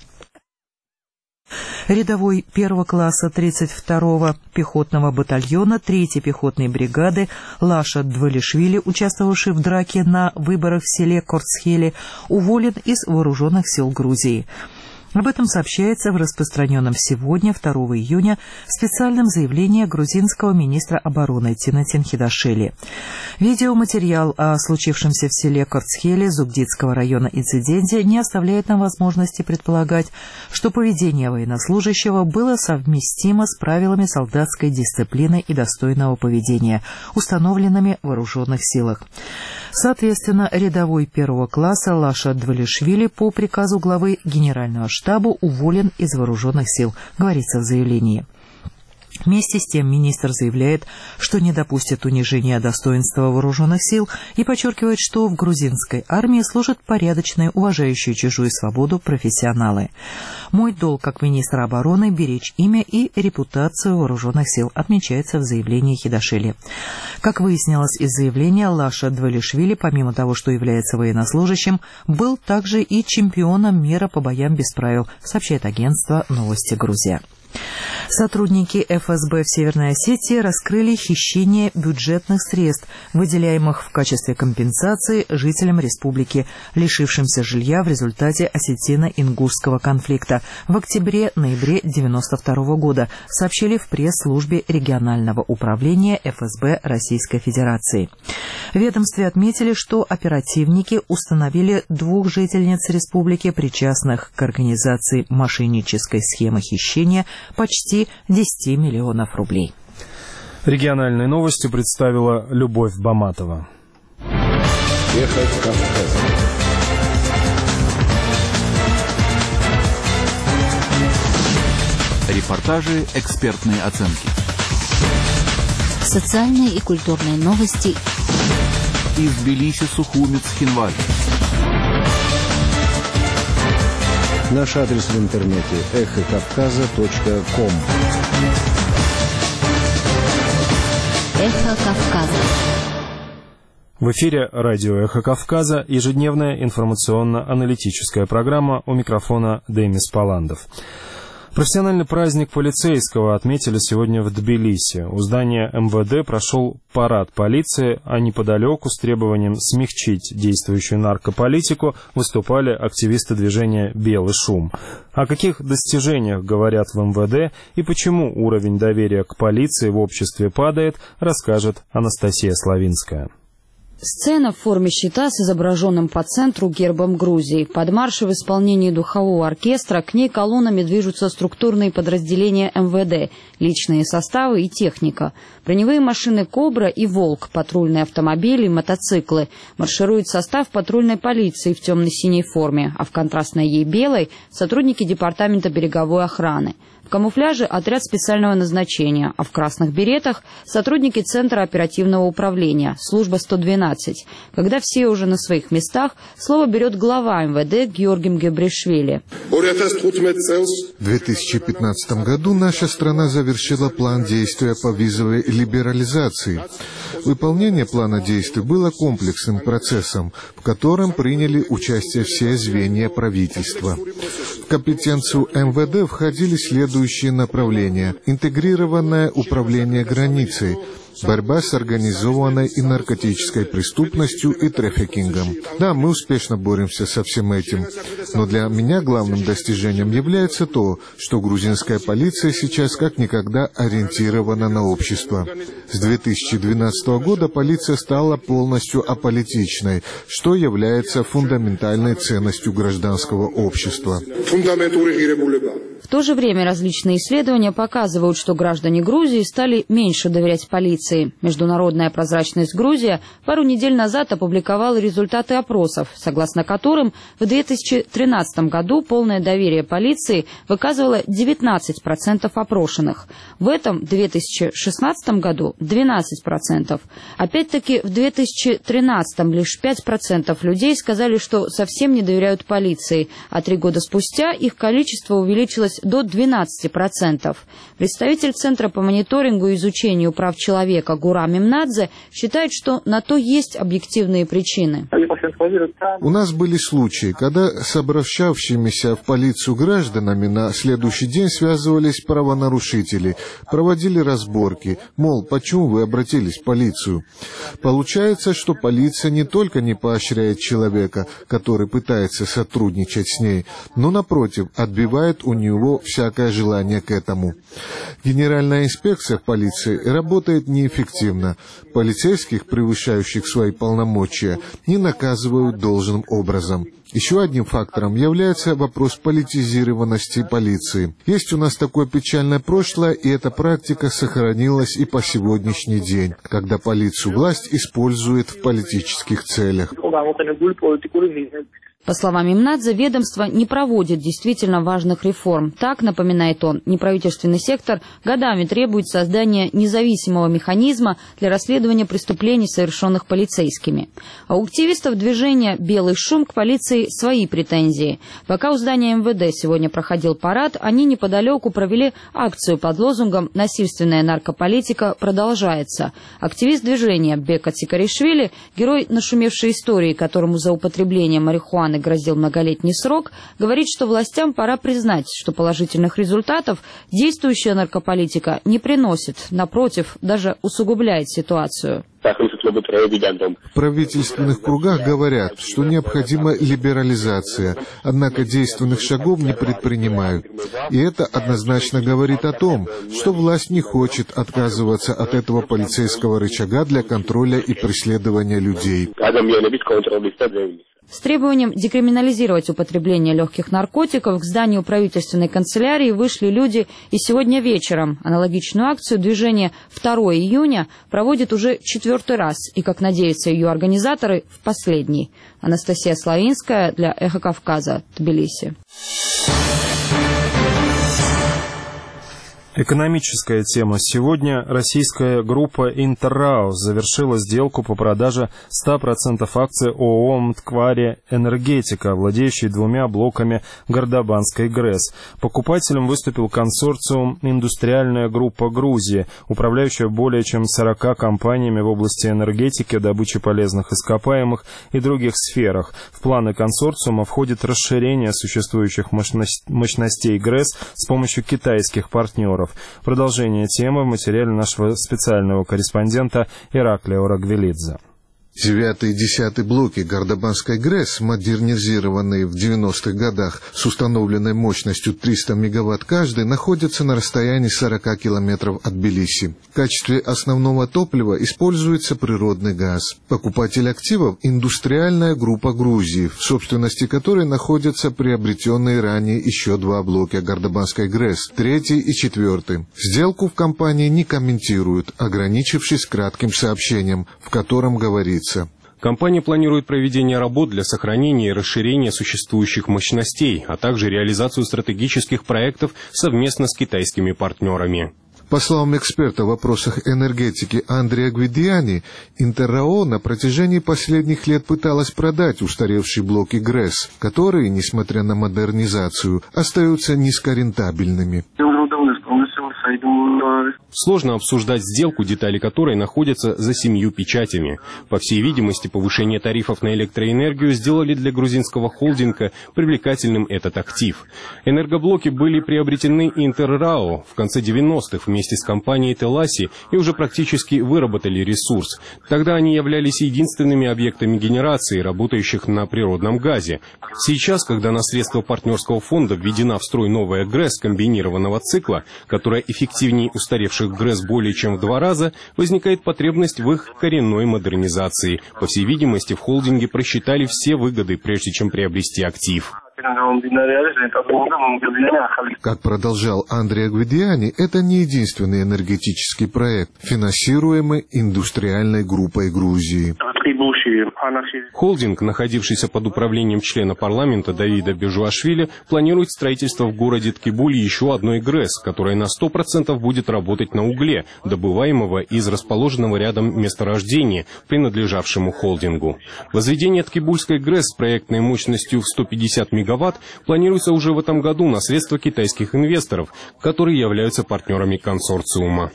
Рядовой первого класса тридцать второго пехотного батальона третьей пехотной бригады Лаша Двалишвили, участвовавший в драке на выборах в селе Корцхели, уволен из вооруженных сил Грузии. Об этом сообщается в распространенном сегодня, второго июня, специальном заявлении грузинского министра обороны Тинатин Хидашели. Видеоматериал о случившемся в селе Корцхели Зугдитского района инциденте не оставляет нам возможности предполагать, что поведение военнослужащего было совместимо с правилами солдатской дисциплины и достойного поведения, установленными в вооруженных силах. Соответственно, рядовой первого класса Лаша Двалишвили по приказу главы Генерального штаба уволен из вооруженных сил, говорится в заявлении. Вместе с тем министр заявляет, что не допустит унижения достоинства вооруженных сил и подчеркивает, что в грузинской армии служат порядочные, уважающие чужую свободу профессионалы. «Мой долг как министра обороны – беречь имя и репутацию вооруженных сил», отмечается в заявлении Хидашели. Как выяснилось из заявления, Лаша Двалишвили, помимо того, что является военнослужащим, был также и чемпионом мира по боям без правил, сообщает агентство «Новости Грузия». Сотрудники эф эс бэ в Северной Осетии раскрыли хищение бюджетных средств, выделяемых в качестве компенсации жителям республики, лишившимся жилья в результате осетино-ингушского конфликта в октябре-ноябре девяносто второго года, сообщили в пресс-службе регионального управления эф эс бэ Российской Федерации. В ведомстве отметили, что оперативники установили двух жительниц республики, причастных к организации мошеннической схемы хищения почти десять миллионов рублей. Региональные новости представила Любовь Баматова. Эхо Кавказа. Репортажи, экспертные оценки. Социальные и культурные новости. Из Тбилиси, Сухуми, Цхинвали. Наш адрес в интернете эхо кавказа точка ком. Эхо Кавказа. В эфире радио «Эхо Кавказа», ежедневная информационно-аналитическая программа, у микрофона Демис Паландов. Профессиональный праздник полицейского отметили сегодня в Тбилиси. У здания эм вэ дэ прошел парад полиции, а неподалеку с требованием смягчить действующую наркополитику выступали активисты движения «Белый шум». О каких достижениях говорят в эм вэ дэ и почему уровень доверия к полиции в обществе падает, расскажет Анастасия Славинская. Сцена в форме щита с изображенным по центру гербом Грузии. Под марш в исполнении духового оркестра к ней колоннами движутся структурные подразделения эм вэ дэ, личные составы и техника. Броневые машины «Кобра» и «Волк», патрульные автомобили и мотоциклы. Марширует состав патрульной полиции в темно-синей форме, а в контрастной ей белой – сотрудники департамента береговой охраны. В камуфляже отряд специального назначения, а в красных беретах сотрудники Центра оперативного управления, служба сто двенадцать. Когда все уже на своих местах, слово берет глава эм вэ дэ Георгий Гебришвили. В две тысячи пятнадцатом году наша страна завершила план действия по визовой либерализации. Выполнение плана действий было комплексным процессом, в котором приняли участие все звенья правительства. В компетенцию эм вэ дэ входили следующие направления: интегрированное управление границей, борьба с организованной и наркотической преступностью и трафикингом. Да, мы успешно боремся со всем этим. Но для меня главным достижением является то, что грузинская полиция сейчас как никогда ориентирована на общество. С две тысячи двенадцатого года полиция стала полностью аполитичной, что является фундаментальной ценностью гражданского общества. В то же время различные исследования показывают, что граждане Грузии стали меньше доверять полиции. Международная прозрачность Грузия пару недель назад опубликовала результаты опросов, согласно которым в две тысячи тринадцатом году полное доверие полиции выказывало девятнадцать процентов опрошенных. В этом две тысячи шестнадцатом году двенадцать процентов. Опять-таки в две тысячи тринадцатом лишь пять процентов людей сказали, что совсем не доверяют полиции, а три года спустя их количество увеличилось до двенадцати процентов. Представитель Центра по мониторингу и изучению прав человека Гурам Мемнадзе считает, что на то есть объективные причины. У нас были случаи, когда с обращавшимися в полицию гражданами на следующий день связывались правонарушители, проводили разборки, мол, почему вы обратились в полицию? Получается, что полиция не только не поощряет человека, который пытается сотрудничать с ней, но, напротив, отбивает у него всякое желание к этому. Генеральная инспекция в полиции работает неэффективно. Полицейских, превышающих свои полномочия, не наказывают должным образом. Еще одним фактором является вопрос политизированности полиции. Есть у нас такое печальное прошлое, и эта практика сохранилась и по сегодняшний день, когда полицию власть использует в политических целях. По словам Мемнадзе, ведомство не проводит действительно важных реформ. Так, напоминает он, неправительственный сектор годами требует создания независимого механизма для расследования преступлений, совершенных полицейскими. А у активистов движения «Белый шум» к полиции свои претензии. Пока у здания эм вэ дэ сегодня проходил парад, они неподалеку провели акцию под лозунгом «Насильственная наркополитика продолжается». Активист движения Бека Цикаришвили, герой нашумевшей истории, которому за употребление марихуаны грозил многолетний срок, говорит, что властям пора признать, что положительных результатов действующая наркополитика не приносит, напротив, даже усугубляет ситуацию. В правительственных кругах говорят, что необходима либерализация, однако действенных шагов не предпринимают. И это однозначно говорит о том, что власть не хочет отказываться от этого полицейского рычага для контроля и преследования людей. С требованием декриминализировать употребление легких наркотиков к зданию правительственной канцелярии вышли люди и сегодня вечером. Аналогичную акцию движение второго июня проводит уже четвертый раз, и, как надеются ее организаторы, в последний. Анастасия Славинская для «Эхо Кавказа», Тбилиси. Экономическая тема. Сегодня российская группа «Интерраус» завершила сделку по продаже ста процентов акций ООО «Мквари Энергетика», владеющей двумя блоками Гордобанской ГРЭС. Покупателем выступил консорциум «Индустриальная группа Грузии», управляющая более чем сорока компаниями в области энергетики, добычи полезных ископаемых и других сферах. В планы консорциума входит расширение существующих мощностей ГРЭС с помощью китайских партнеров. Продолжение темы в материале нашего специального корреспондента Ираклия Орагвелидзе. Девятый и десятый блоки Гордобанской ГРЭС, модернизированные в девяностых годах с установленной мощностью триста мегаватт каждый, находятся на расстоянии сорока километров от Тбилиси. В качестве основного топлива используется природный газ. Покупатель активов – индустриальная группа Грузии, в собственности которой находятся приобретенные ранее еще два блока Гордобанской ГРЭС, третий и четвертый. Сделку в компании не комментируют, ограничившись кратким сообщением, в котором говорится: Компания планирует проведение работ для сохранения и расширения существующих мощностей, а также реализацию стратегических проектов совместно с китайскими партнерами. По словам эксперта в вопросах энергетики Андреа Гвидиани, Интеррао на протяжении последних лет пыталась продать устаревшие блоки ГРЭС, которые, несмотря на модернизацию, остаются низкорентабельными. Сложно обсуждать сделку, детали которой находятся за семью печатями. По всей видимости, повышение тарифов на электроэнергию сделали для грузинского холдинга привлекательным этот актив. Энергоблоки были приобретены Интеррао в конце девяностых вместе с компанией Теласи и уже практически выработали ресурс. Тогда они являлись единственными объектами генерации, работающих на природном газе. Сейчас, когда на средства партнерского фонда введена в строй новая ГРЭС комбинированного цикла, которая эффективнее устаревших ГРЭС более чем в два раза, возникает потребность в их коренной модернизации. По всей видимости, в холдинге просчитали все выгоды, прежде чем приобрести актив. Как продолжал Андреа Гвидиани, это не единственный энергетический проект, финансируемый индустриальной группой Грузии. Холдинг, находившийся под управлением члена парламента Давида Бежуашвили, планирует строительство в городе Ткибули еще одной ГРЭС, которая на сто процентов будет работать на угле, добываемого из расположенного рядом месторождения, принадлежавшему холдингу. Возведение Ткибульской ГРЭС с проектной мощностью в сто пятьдесят мегаватт планируется уже в этом году на средства китайских инвесторов, которые являются партнерами консорциума.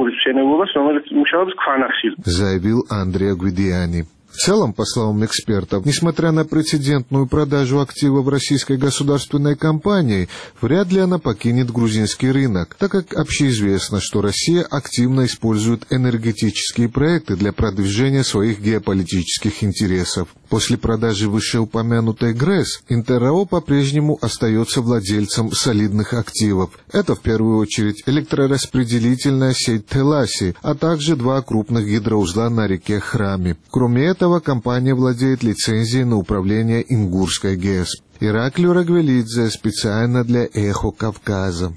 Заявил Андреа Гвидиани. В целом, по словам экспертов, несмотря на прецедентную продажу активов российской государственной компании, вряд ли она покинет грузинский рынок, так как общеизвестно, что Россия активно использует энергетические проекты для продвижения своих геополитических интересов. После продажи вышеупомянутой ГРЭС, Интеррао по-прежнему остается владельцем солидных активов. Это, в первую очередь, электрораспределительная сеть Теласи, а также два крупных гидроузла на реке Храми. Кроме этого, компания владеет лицензией на управление Ингурской ГЭС. Ираклий Рагвелидзе специально для «Эхо Кавказа».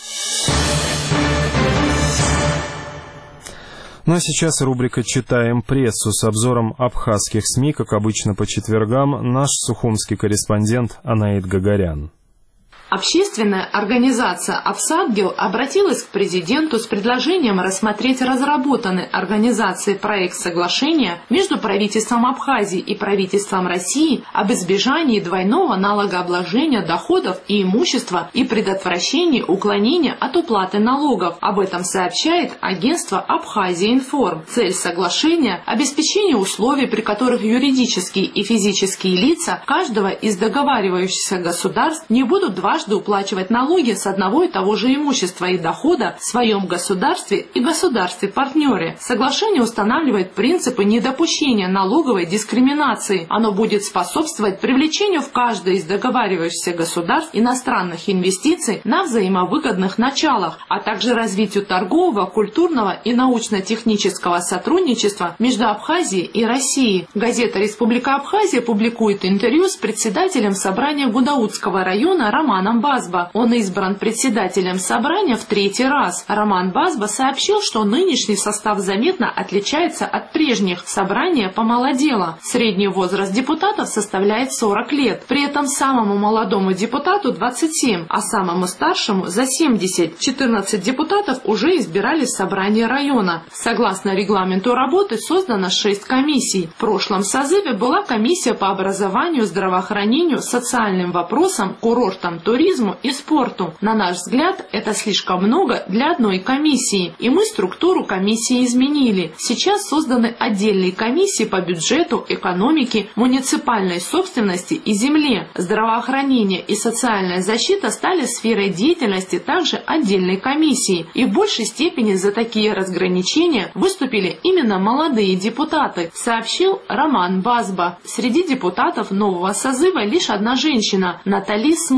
Ну а сейчас рубрика «Читаем прессу» с обзором абхазских СМИ, как обычно по четвергам, наш сухумский корреспондент Анаид Гагарян. Общественная организация «Апсадгил» обратилась к президенту с предложением рассмотреть разработанный организацией проект соглашения между правительством Абхазии и правительством России об избежании двойного налогообложения доходов и имущества и предотвращении уклонения от уплаты налогов. Об этом сообщает агентство «Абхазия-Информ». Цель соглашения – обеспечение условий, при которых юридические и физические лица каждого из договаривающихся государств не будут дважды уплачивать налоги с одного и того же имущества и дохода в своем государстве и государстве-партнере. Соглашение устанавливает принципы недопущения налоговой дискриминации. Оно будет способствовать привлечению в каждое из договаривающихся государств иностранных инвестиций на взаимовыгодных началах, а также развитию торгового, культурного и научно-технического сотрудничества между Абхазией и Россией. Газета «Республика Абхазия» публикует интервью с председателем собрания Гудаутского района Романом Базба. Он избран председателем собрания в третий раз. Роман Базба сообщил, что нынешний состав заметно отличается от прежних. Собрание помолодело. Средний возраст депутатов составляет сорок лет. При этом самому молодому депутату двадцать семь, а самому старшему за семьдесят. четырнадцать депутатов уже избирали в собрании района. Согласно регламенту работы создано шесть комиссий. В прошлом созыве была комиссия по образованию, здравоохранению, социальным вопросам, курортам, туризму и спорту. На наш взгляд, это слишком много для одной комиссии, и мы структуру комиссии изменили. Сейчас созданы отдельные комиссии по бюджету, экономике, муниципальной собственности и земле. Здравоохранение и социальная защита стали сферой деятельности также отдельной комиссии, и в большей степени за такие разграничения выступили именно молодые депутаты, сообщил Роман Базба. Среди депутатов нового созыва лишь одна женщина – Натали Смыр. Она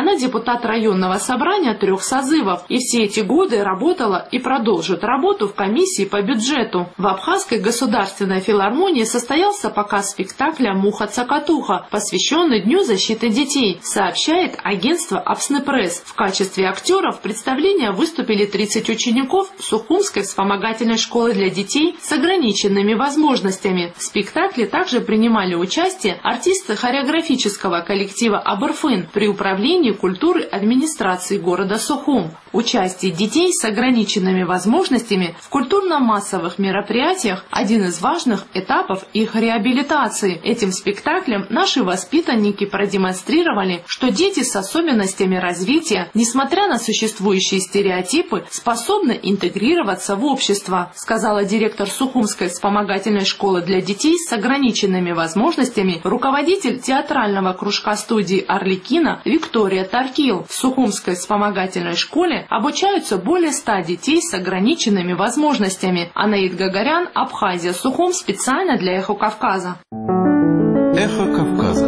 Она депутат районного собрания трех созывов и все эти годы работала и продолжит работу в комиссии по бюджету. В Абхазской государственной филармонии состоялся показ спектакля «Муха-цокотуха», посвященный Дню защиты детей, сообщает агентство «Апснепресс». В качестве актеров представления выступили тридцать учеников Сухумской вспомогательной школы для детей с ограниченными возможностями. В спектакле также принимали участие артисты хореографического коллектива «Абырфын» при управлении культуры администрации города Сухум. Участие детей с ограниченными возможностями в культурно-массовых мероприятиях – один из важных этапов их реабилитации. Этим спектаклем наши воспитанники продемонстрировали, что дети с особенностями развития, несмотря на существующие стереотипы, способны интегрироваться в общество, сказала директор Сухумской вспомогательной школы для детей с ограниченными возможностями, руководитель театрального кружка студии «Арлекино» Виктория Таркил. В Сухумской вспомогательной школе обучаются более ста детей с ограниченными возможностями. Анаид Гагарян, Абхазия, Сухум, специально для «Эхо Кавказа». Эхо Кавказа.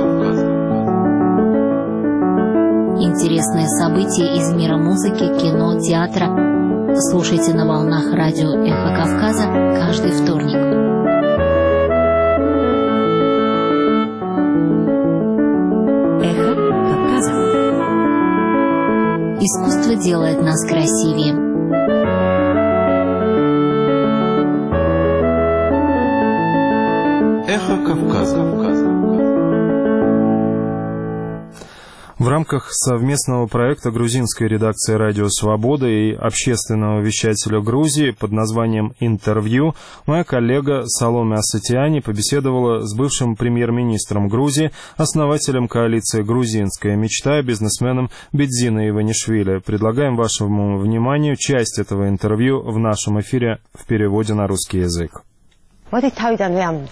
Интересные события из мира музыки, кино, театра. Слушайте на волнах радио «Эхо Кавказа» каждый вторник. Эхо Кавказа. Искусство делает нас красивее. Эхо Кавказа. В рамках совместного проекта грузинской редакции «Радио Свобода» и общественного вещателя Грузии под названием «Интервью» моя коллега Саломе Асатиани побеседовала с бывшим премьер-министром Грузии, основателем коалиции «Грузинская мечта», бизнесменом Бедзиной Иванишвили. Предлагаем вашему вниманию часть этого интервью в нашем эфире в переводе на русский язык. Давайте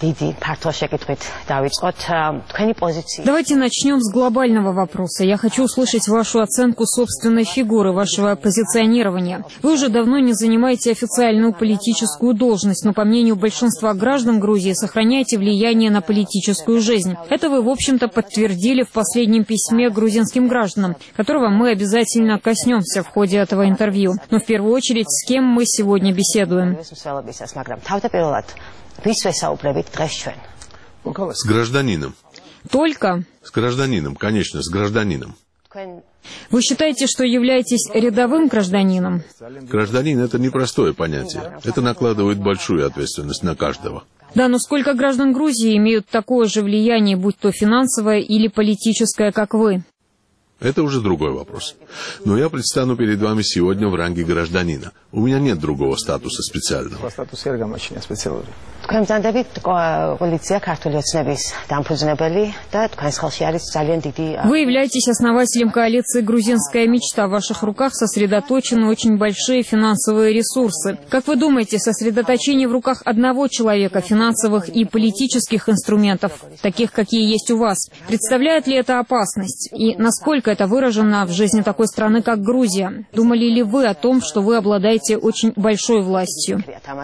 начнем с глобального вопроса. Я хочу услышать вашу оценку собственной фигуры, вашего позиционирования. Вы уже давно не занимаете официальную политическую должность, но, по мнению большинства граждан Грузии, сохраняете влияние на политическую жизнь. Это вы, в общем-то, подтвердили в последнем письме грузинским гражданам, которого мы обязательно коснемся в ходе этого интервью. Но в первую очередь, с кем мы сегодня беседуем? С гражданином. Только? С гражданином, конечно, с гражданином. Вы считаете, что являетесь рядовым гражданином? Гражданин – это непростое понятие. Это накладывает большую ответственность на каждого. Да, но сколько граждан Грузии имеют такое же влияние, будь то финансовое или политическое, как вы? Это уже другой вопрос. Но я предстану перед вами сегодня в ранге гражданина. У меня нет другого статуса специального. Вы являетесь основателем коалиции «Грузинская мечта». В ваших руках сосредоточены очень большие финансовые ресурсы. Как вы думаете, сосредоточение в руках одного человека финансовых и политических инструментов, таких, какие есть у вас, представляет ли это опасность? И насколько это выражено в жизни такой страны, как Грузия? Думали ли вы о том, что вы обладаете очень большой властью?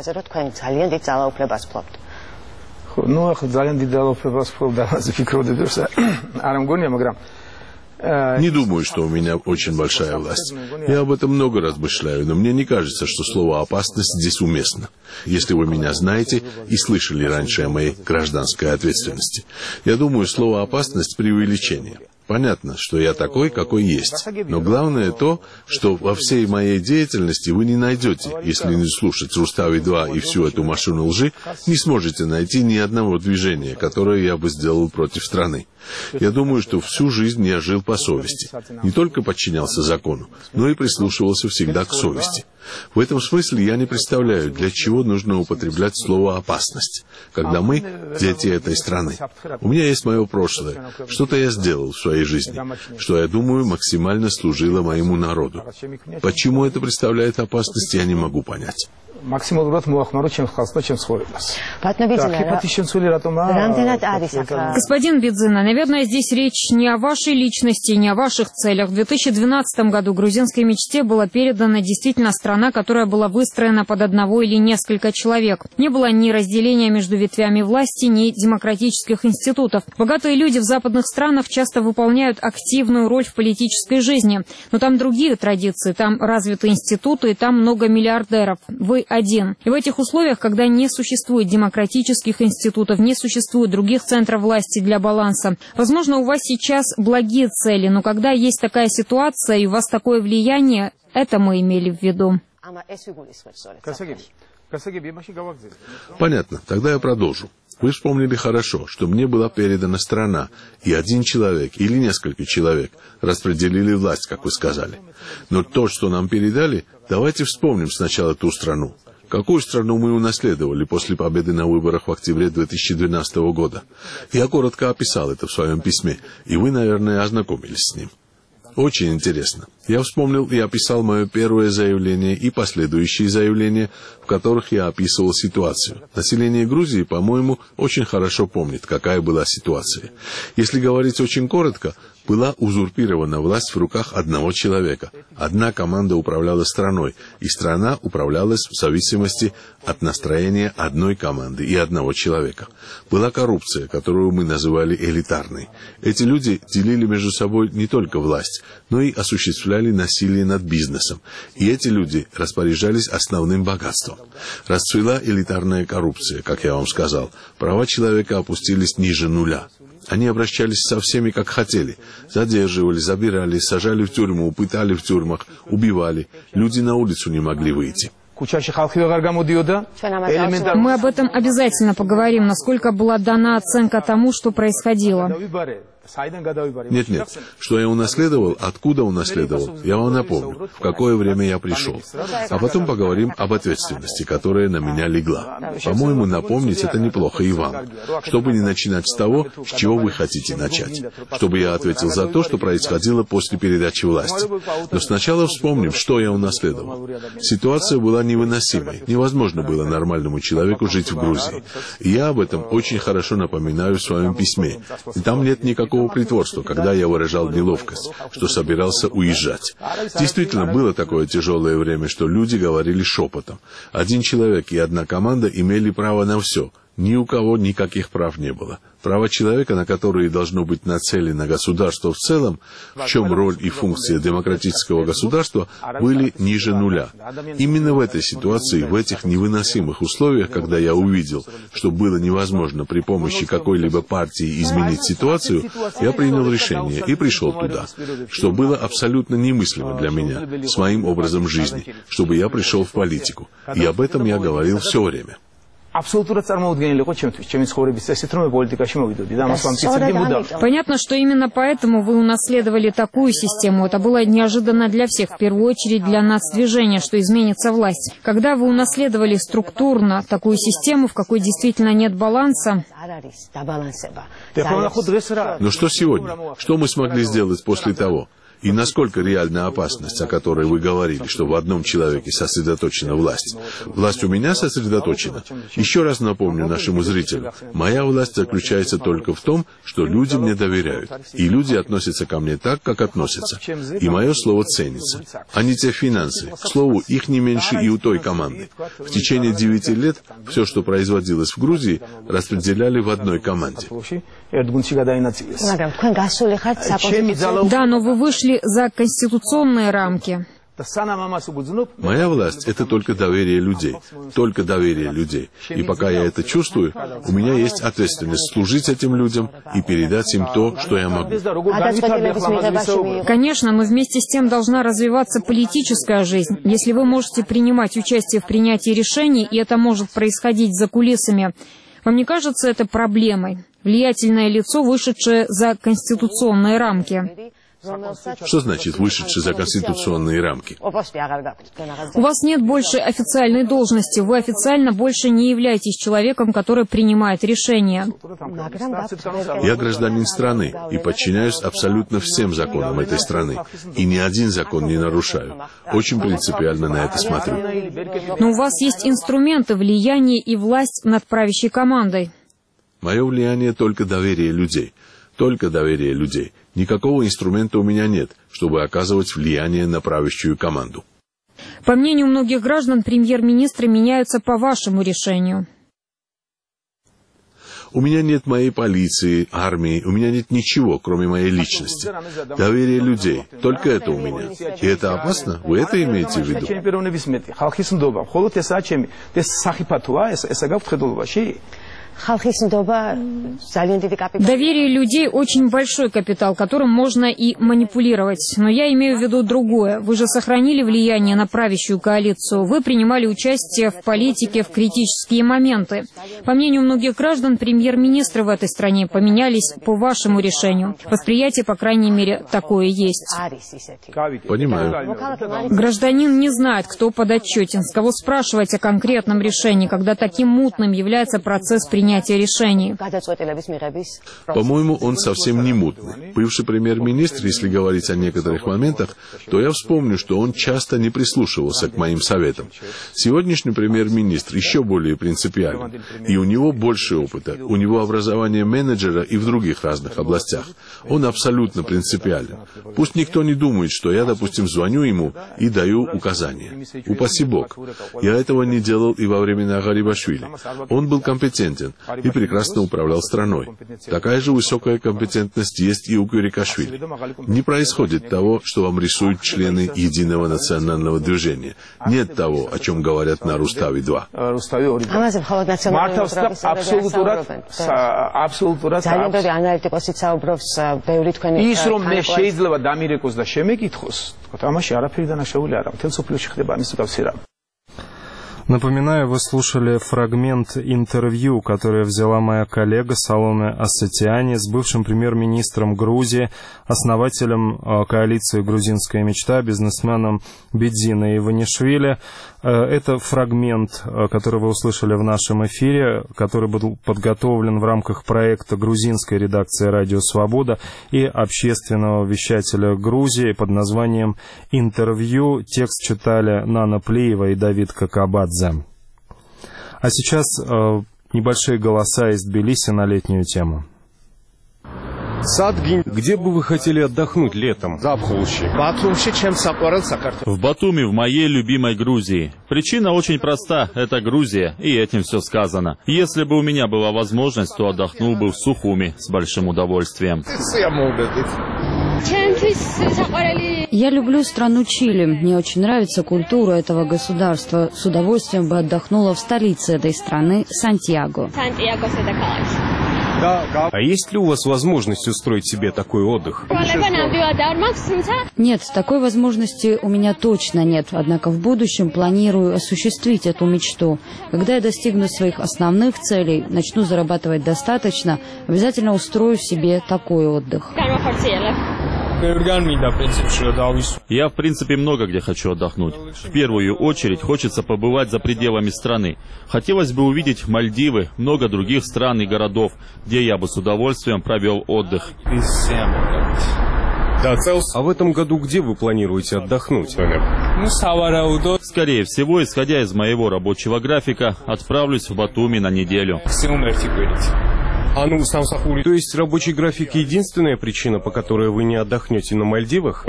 Не думаю, что у меня очень большая власть. Я об этом много размышляю, но мне не кажется, что слово «опасность» здесь уместно. Если вы меня знаете и слышали раньше о моей гражданской ответственности. Я думаю, слово «опасность» — преувеличение. Понятно, что я такой, какой есть. Но главное то, что во всей моей деятельности вы не найдете, если не слушать Рустави-два и всю эту машину лжи, не сможете найти ни одного движения, которое я бы сделал против страны. Я думаю, что всю жизнь я жил по совести. Не только подчинялся закону, но и прислушивался всегда к совести. В этом смысле я не представляю, для чего нужно употреблять слово «опасность», когда мы – дети этой страны. У меня есть мое прошлое. Что-то я сделал в своей жизни, что, я думаю, максимально служило моему народу. Почему это представляет опасность, я не могу понять. Господин Бидзина, наверное, здесь речь не о вашей личности, не о ваших целях. В две тысячи двенадцатом году грузинской мечте была передана действительно страна, которая была выстроена под одного или несколько человек. Не было ни разделения между ветвями власти, ни демократических институтов. Богатые люди в западных странах часто выполняют активную роль в политической жизни. Но там другие традиции, там развиты институты, и там много миллиардеров. Вы один. И в этих условиях, когда не существует демократических институтов, не существует других центров власти для баланса, возможно, у вас сейчас благие цели, но когда есть такая ситуация и у вас такое влияние, это мы имели в виду. Понятно, тогда я продолжу. Вы вспомнили хорошо, что мне была передана страна, и один человек или несколько человек распределили власть, как вы сказали. Но то, что нам передали, давайте вспомним сначала ту страну. Какую страну мы унаследовали после победы на выборах в октябре две тысячи двенадцатого года? Я коротко описал это в своем письме, и вы, наверное, ознакомились с ним. Очень интересно. Я вспомнил и описал мое первое заявление и последующие заявления, в которых я описывал ситуацию. Население Грузии, по-моему, очень хорошо помнит, какая была ситуация. Если говорить очень коротко, была узурпирована власть в руках одного человека. Одна команда управляла страной, и страна управлялась в зависимости от настроения одной команды и одного человека. Была коррупция, которую мы называли элитарной. Эти люди делили между собой не только власть, но и осуществляли насилие над бизнесом. И эти люди распоряжались основным богатством. Расцвела элитарная коррупция, как я вам сказал. Права человека опустились ниже нуля. Они обращались со всеми, как хотели. Задерживали, забирали, сажали в тюрьму, пытали в тюрьмах, убивали. Люди на улицу не могли выйти. Мы об этом обязательно поговорим, насколько была дана оценка тому, что происходило. Нет, нет. Что я унаследовал, откуда унаследовал, я вам напомню, в какое время я пришел. А потом поговорим об ответственности, которая на меня легла. По-моему, напомнить это неплохо и вам. Чтобы не начинать с того, с чего вы хотите начать. Чтобы я ответил за то, что происходило после передачи власти. Но сначала вспомним, что я унаследовал. Ситуация была невыносимой. Невозможно было нормальному человеку жить в Грузии. И я об этом очень хорошо напоминаю в своем письме. И там нет никакого притворства, когда я выражал неловкость, что собирался уезжать. Действительно, было такое тяжелое время, что люди говорили шепотом. Один человек и одна команда имели право на все. Ни у кого никаких прав не было. Права человека, на которые должно быть нацелено государство в целом, в чем роль и функция демократического государства, были ниже нуля. Именно в этой ситуации, в этих невыносимых условиях, когда я увидел, что было невозможно при помощи какой-либо партии изменить ситуацию, я принял решение и пришел туда, что было абсолютно немыслимо для меня, с моим образом жизни, чтобы я пришел в политику. И об этом я говорил все время. Понятно, что именно поэтому вы унаследовали такую систему. Это было неожиданно для всех, в первую очередь для нацдвижения, что изменится власть. Когда вы унаследовали структурно такую систему, в какой действительно нет баланса... Но что сегодня? Что мы смогли сделать после того? И насколько реальна опасность, о которой вы говорили, что в одном человеке сосредоточена власть? Власть у меня сосредоточена? Еще раз напомню нашему зрителю, моя власть заключается только в том, что люди мне доверяют. И люди относятся ко мне так, как относятся. И мое слово ценится. А не те финансы. К слову, их не меньше и у той команды. В течение девяти лет все, что производилось в Грузии, распределяли в одной команде. Да, но вы вышли за конституционные рамки. Моя власть — это только доверие людей. Только доверие людей. И пока я это чувствую, у меня есть ответственность служить этим людям и передать им то, что я могу. Конечно, но вместе с тем должна развиваться политическая жизнь. Если вы можете принимать участие в принятии решений, и это может происходить за кулисами, вам не кажется это проблемой? Влиятельное лицо, вышедшее за конституционные рамки. Что значит вышедший за конституционные рамки? У вас нет больше официальной должности. Вы официально больше не являетесь человеком, который принимает решения. Я гражданин страны и подчиняюсь абсолютно всем законам этой страны. И ни один закон не нарушаю. Очень принципиально на это смотрю. Но у вас есть инструменты влияния и власть над правящей командой. Мое влияние только доверие людей. Только доверие людей. Никакого инструмента у меня нет, чтобы оказывать влияние на правящую команду. По мнению многих граждан, премьер-министры меняются по вашему решению. У меня нет моей полиции, армии, у меня нет ничего, кроме моей личности. Доверие людей. Только это у меня. И это опасно? Вы это имеете в виду? Доверие людей – очень большой капитал, которым можно и манипулировать. Но я имею в виду другое. Вы же сохранили влияние на правящую коалицию. Вы принимали участие в политике в критические моменты. По мнению многих граждан, премьер-министры в этой стране поменялись по вашему решению. Восприятие, по крайней мере, такое есть. Понимаю. Гражданин не знает, кто подотчетен, с кого спрашивать о конкретном решении, когда таким мутным является процесс принятия решений. По-моему, он совсем не мутный. Бывший премьер-министр, если говорить о некоторых моментах, то я вспомню, что он часто не прислушивался к моим советам. Сегодняшний премьер-министр еще более принципиален. И у него больше опыта. У него образование менеджера и в других разных областях. Он абсолютно принципиален. Пусть никто не думает, что я, допустим, звоню ему и даю указания. Упаси Бог. Я этого не делал и во времена Гарибашвили. Он был компетентен и прекрасно управлял страной. Такая же высокая компетентность есть и у Кюрикашвили. Не происходит того, что вам рисуют члены Единого национального движения. Нет того, о чем говорят на Рустави-два. Напоминаю, вы слушали фрагмент интервью, которое взяла моя коллега Саломе Ассатиани с бывшим премьер-министром Грузии, основателем коалиции «Грузинская мечта», бизнесменом Бедзиной Иванишвили. Это фрагмент, который вы услышали в нашем эфире, который был подготовлен в рамках проекта грузинской редакции «Радио Свобода» и общественного вещателя Грузии под названием «Интервью». Текст читали Нана Плиева и Давид Какабадзе. А сейчас э, небольшие голоса из Тбилиси на летнюю тему. Где бы вы хотели отдохнуть летом? В Батуми, в моей любимой Грузии. Причина очень проста. Это Грузия, и этим все сказано. Если бы у меня была возможность, то отдохнул бы в Сухуми с большим удовольствием. Я люблю страну Чили. Мне очень нравится культура этого государства. С удовольствием бы отдохнула в столице этой страны, Сантьяго. А есть ли у вас возможность устроить себе такой отдых? Нет, такой возможности у меня точно нет. Однако в будущем планирую осуществить эту мечту. Когда я достигну своих основных целей, начну зарабатывать достаточно, обязательно устрою себе такой отдых. Я, в принципе, много где хочу отдохнуть. В первую очередь хочется побывать за пределами страны. Хотелось бы увидеть Мальдивы, много других стран и городов, где я бы с удовольствием провел отдых. А в этом году где вы планируете отдохнуть? Скорее всего, исходя из моего рабочего графика, отправлюсь в Батуми на неделю. То есть рабочий график — единственная причина, по которой вы не отдохнете на Мальдивах?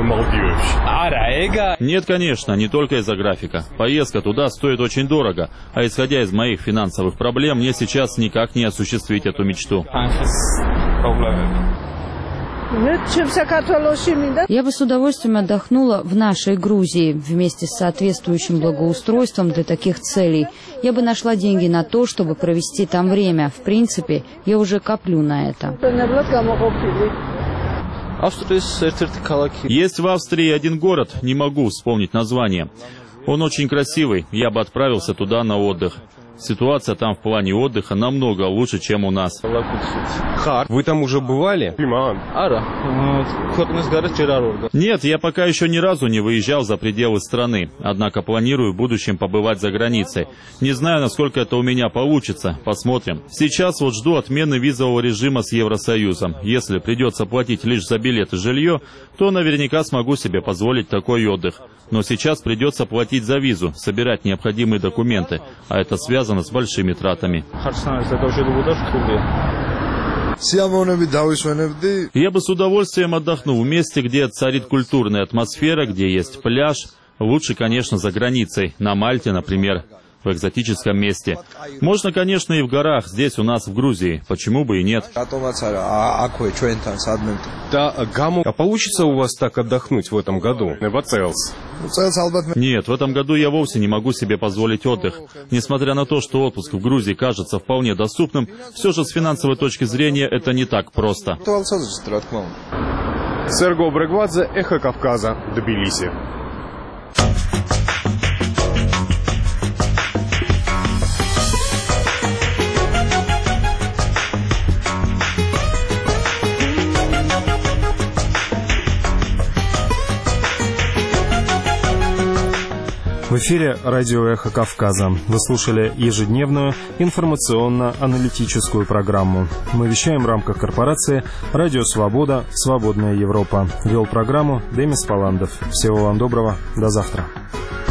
Нет, конечно, не только из-за графика. Поездка туда стоит очень дорого, а исходя из моих финансовых проблем, мне сейчас никак не осуществить эту мечту. Я бы с удовольствием отдохнула в нашей Грузии вместе с соответствующим благоустройством для таких целей. Я бы нашла деньги на то, чтобы провести там время. В принципе, я уже коплю на это. Есть в Австрии один город, не могу вспомнить название. Он очень красивый, я бы отправился туда на отдых. Ситуация там в плане отдыха намного лучше, чем у нас. Вы там уже бывали? Нет, я пока еще ни разу не выезжал за пределы страны. Однако планирую в будущем побывать за границей. Не знаю, насколько это у меня получится. Посмотрим. Сейчас вот жду отмены визового режима с Евросоюзом. Если придется платить лишь за билет и жилье, то наверняка смогу себе позволить такой отдых. Но сейчас придется платить за визу, собирать необходимые документы, а это связано с большими тратами. Я бы с удовольствием отдохнул в месте, где царит культурная атмосфера, где есть пляж. Лучше, конечно, за границей, на Мальте, например, в экзотическом месте. Можно, конечно, и в горах, здесь у нас в Грузии. Почему бы и нет? А получится у вас так отдохнуть в этом году? Нет, в этом году я вовсе не могу себе позволить отдых. Несмотря на то, что отпуск в Грузии кажется вполне доступным, все же с финансовой точки зрения это не так просто. Серго Брегвадзе, Эхо Кавказа, Тбилиси. В эфире радио «Эхо Кавказа». Вы слушали ежедневную информационно-аналитическую программу. Мы вещаем в рамках корпорации «Радио Свобода. Свободная Европа». Вел программу Демис Паландов. Всего вам доброго. До завтра.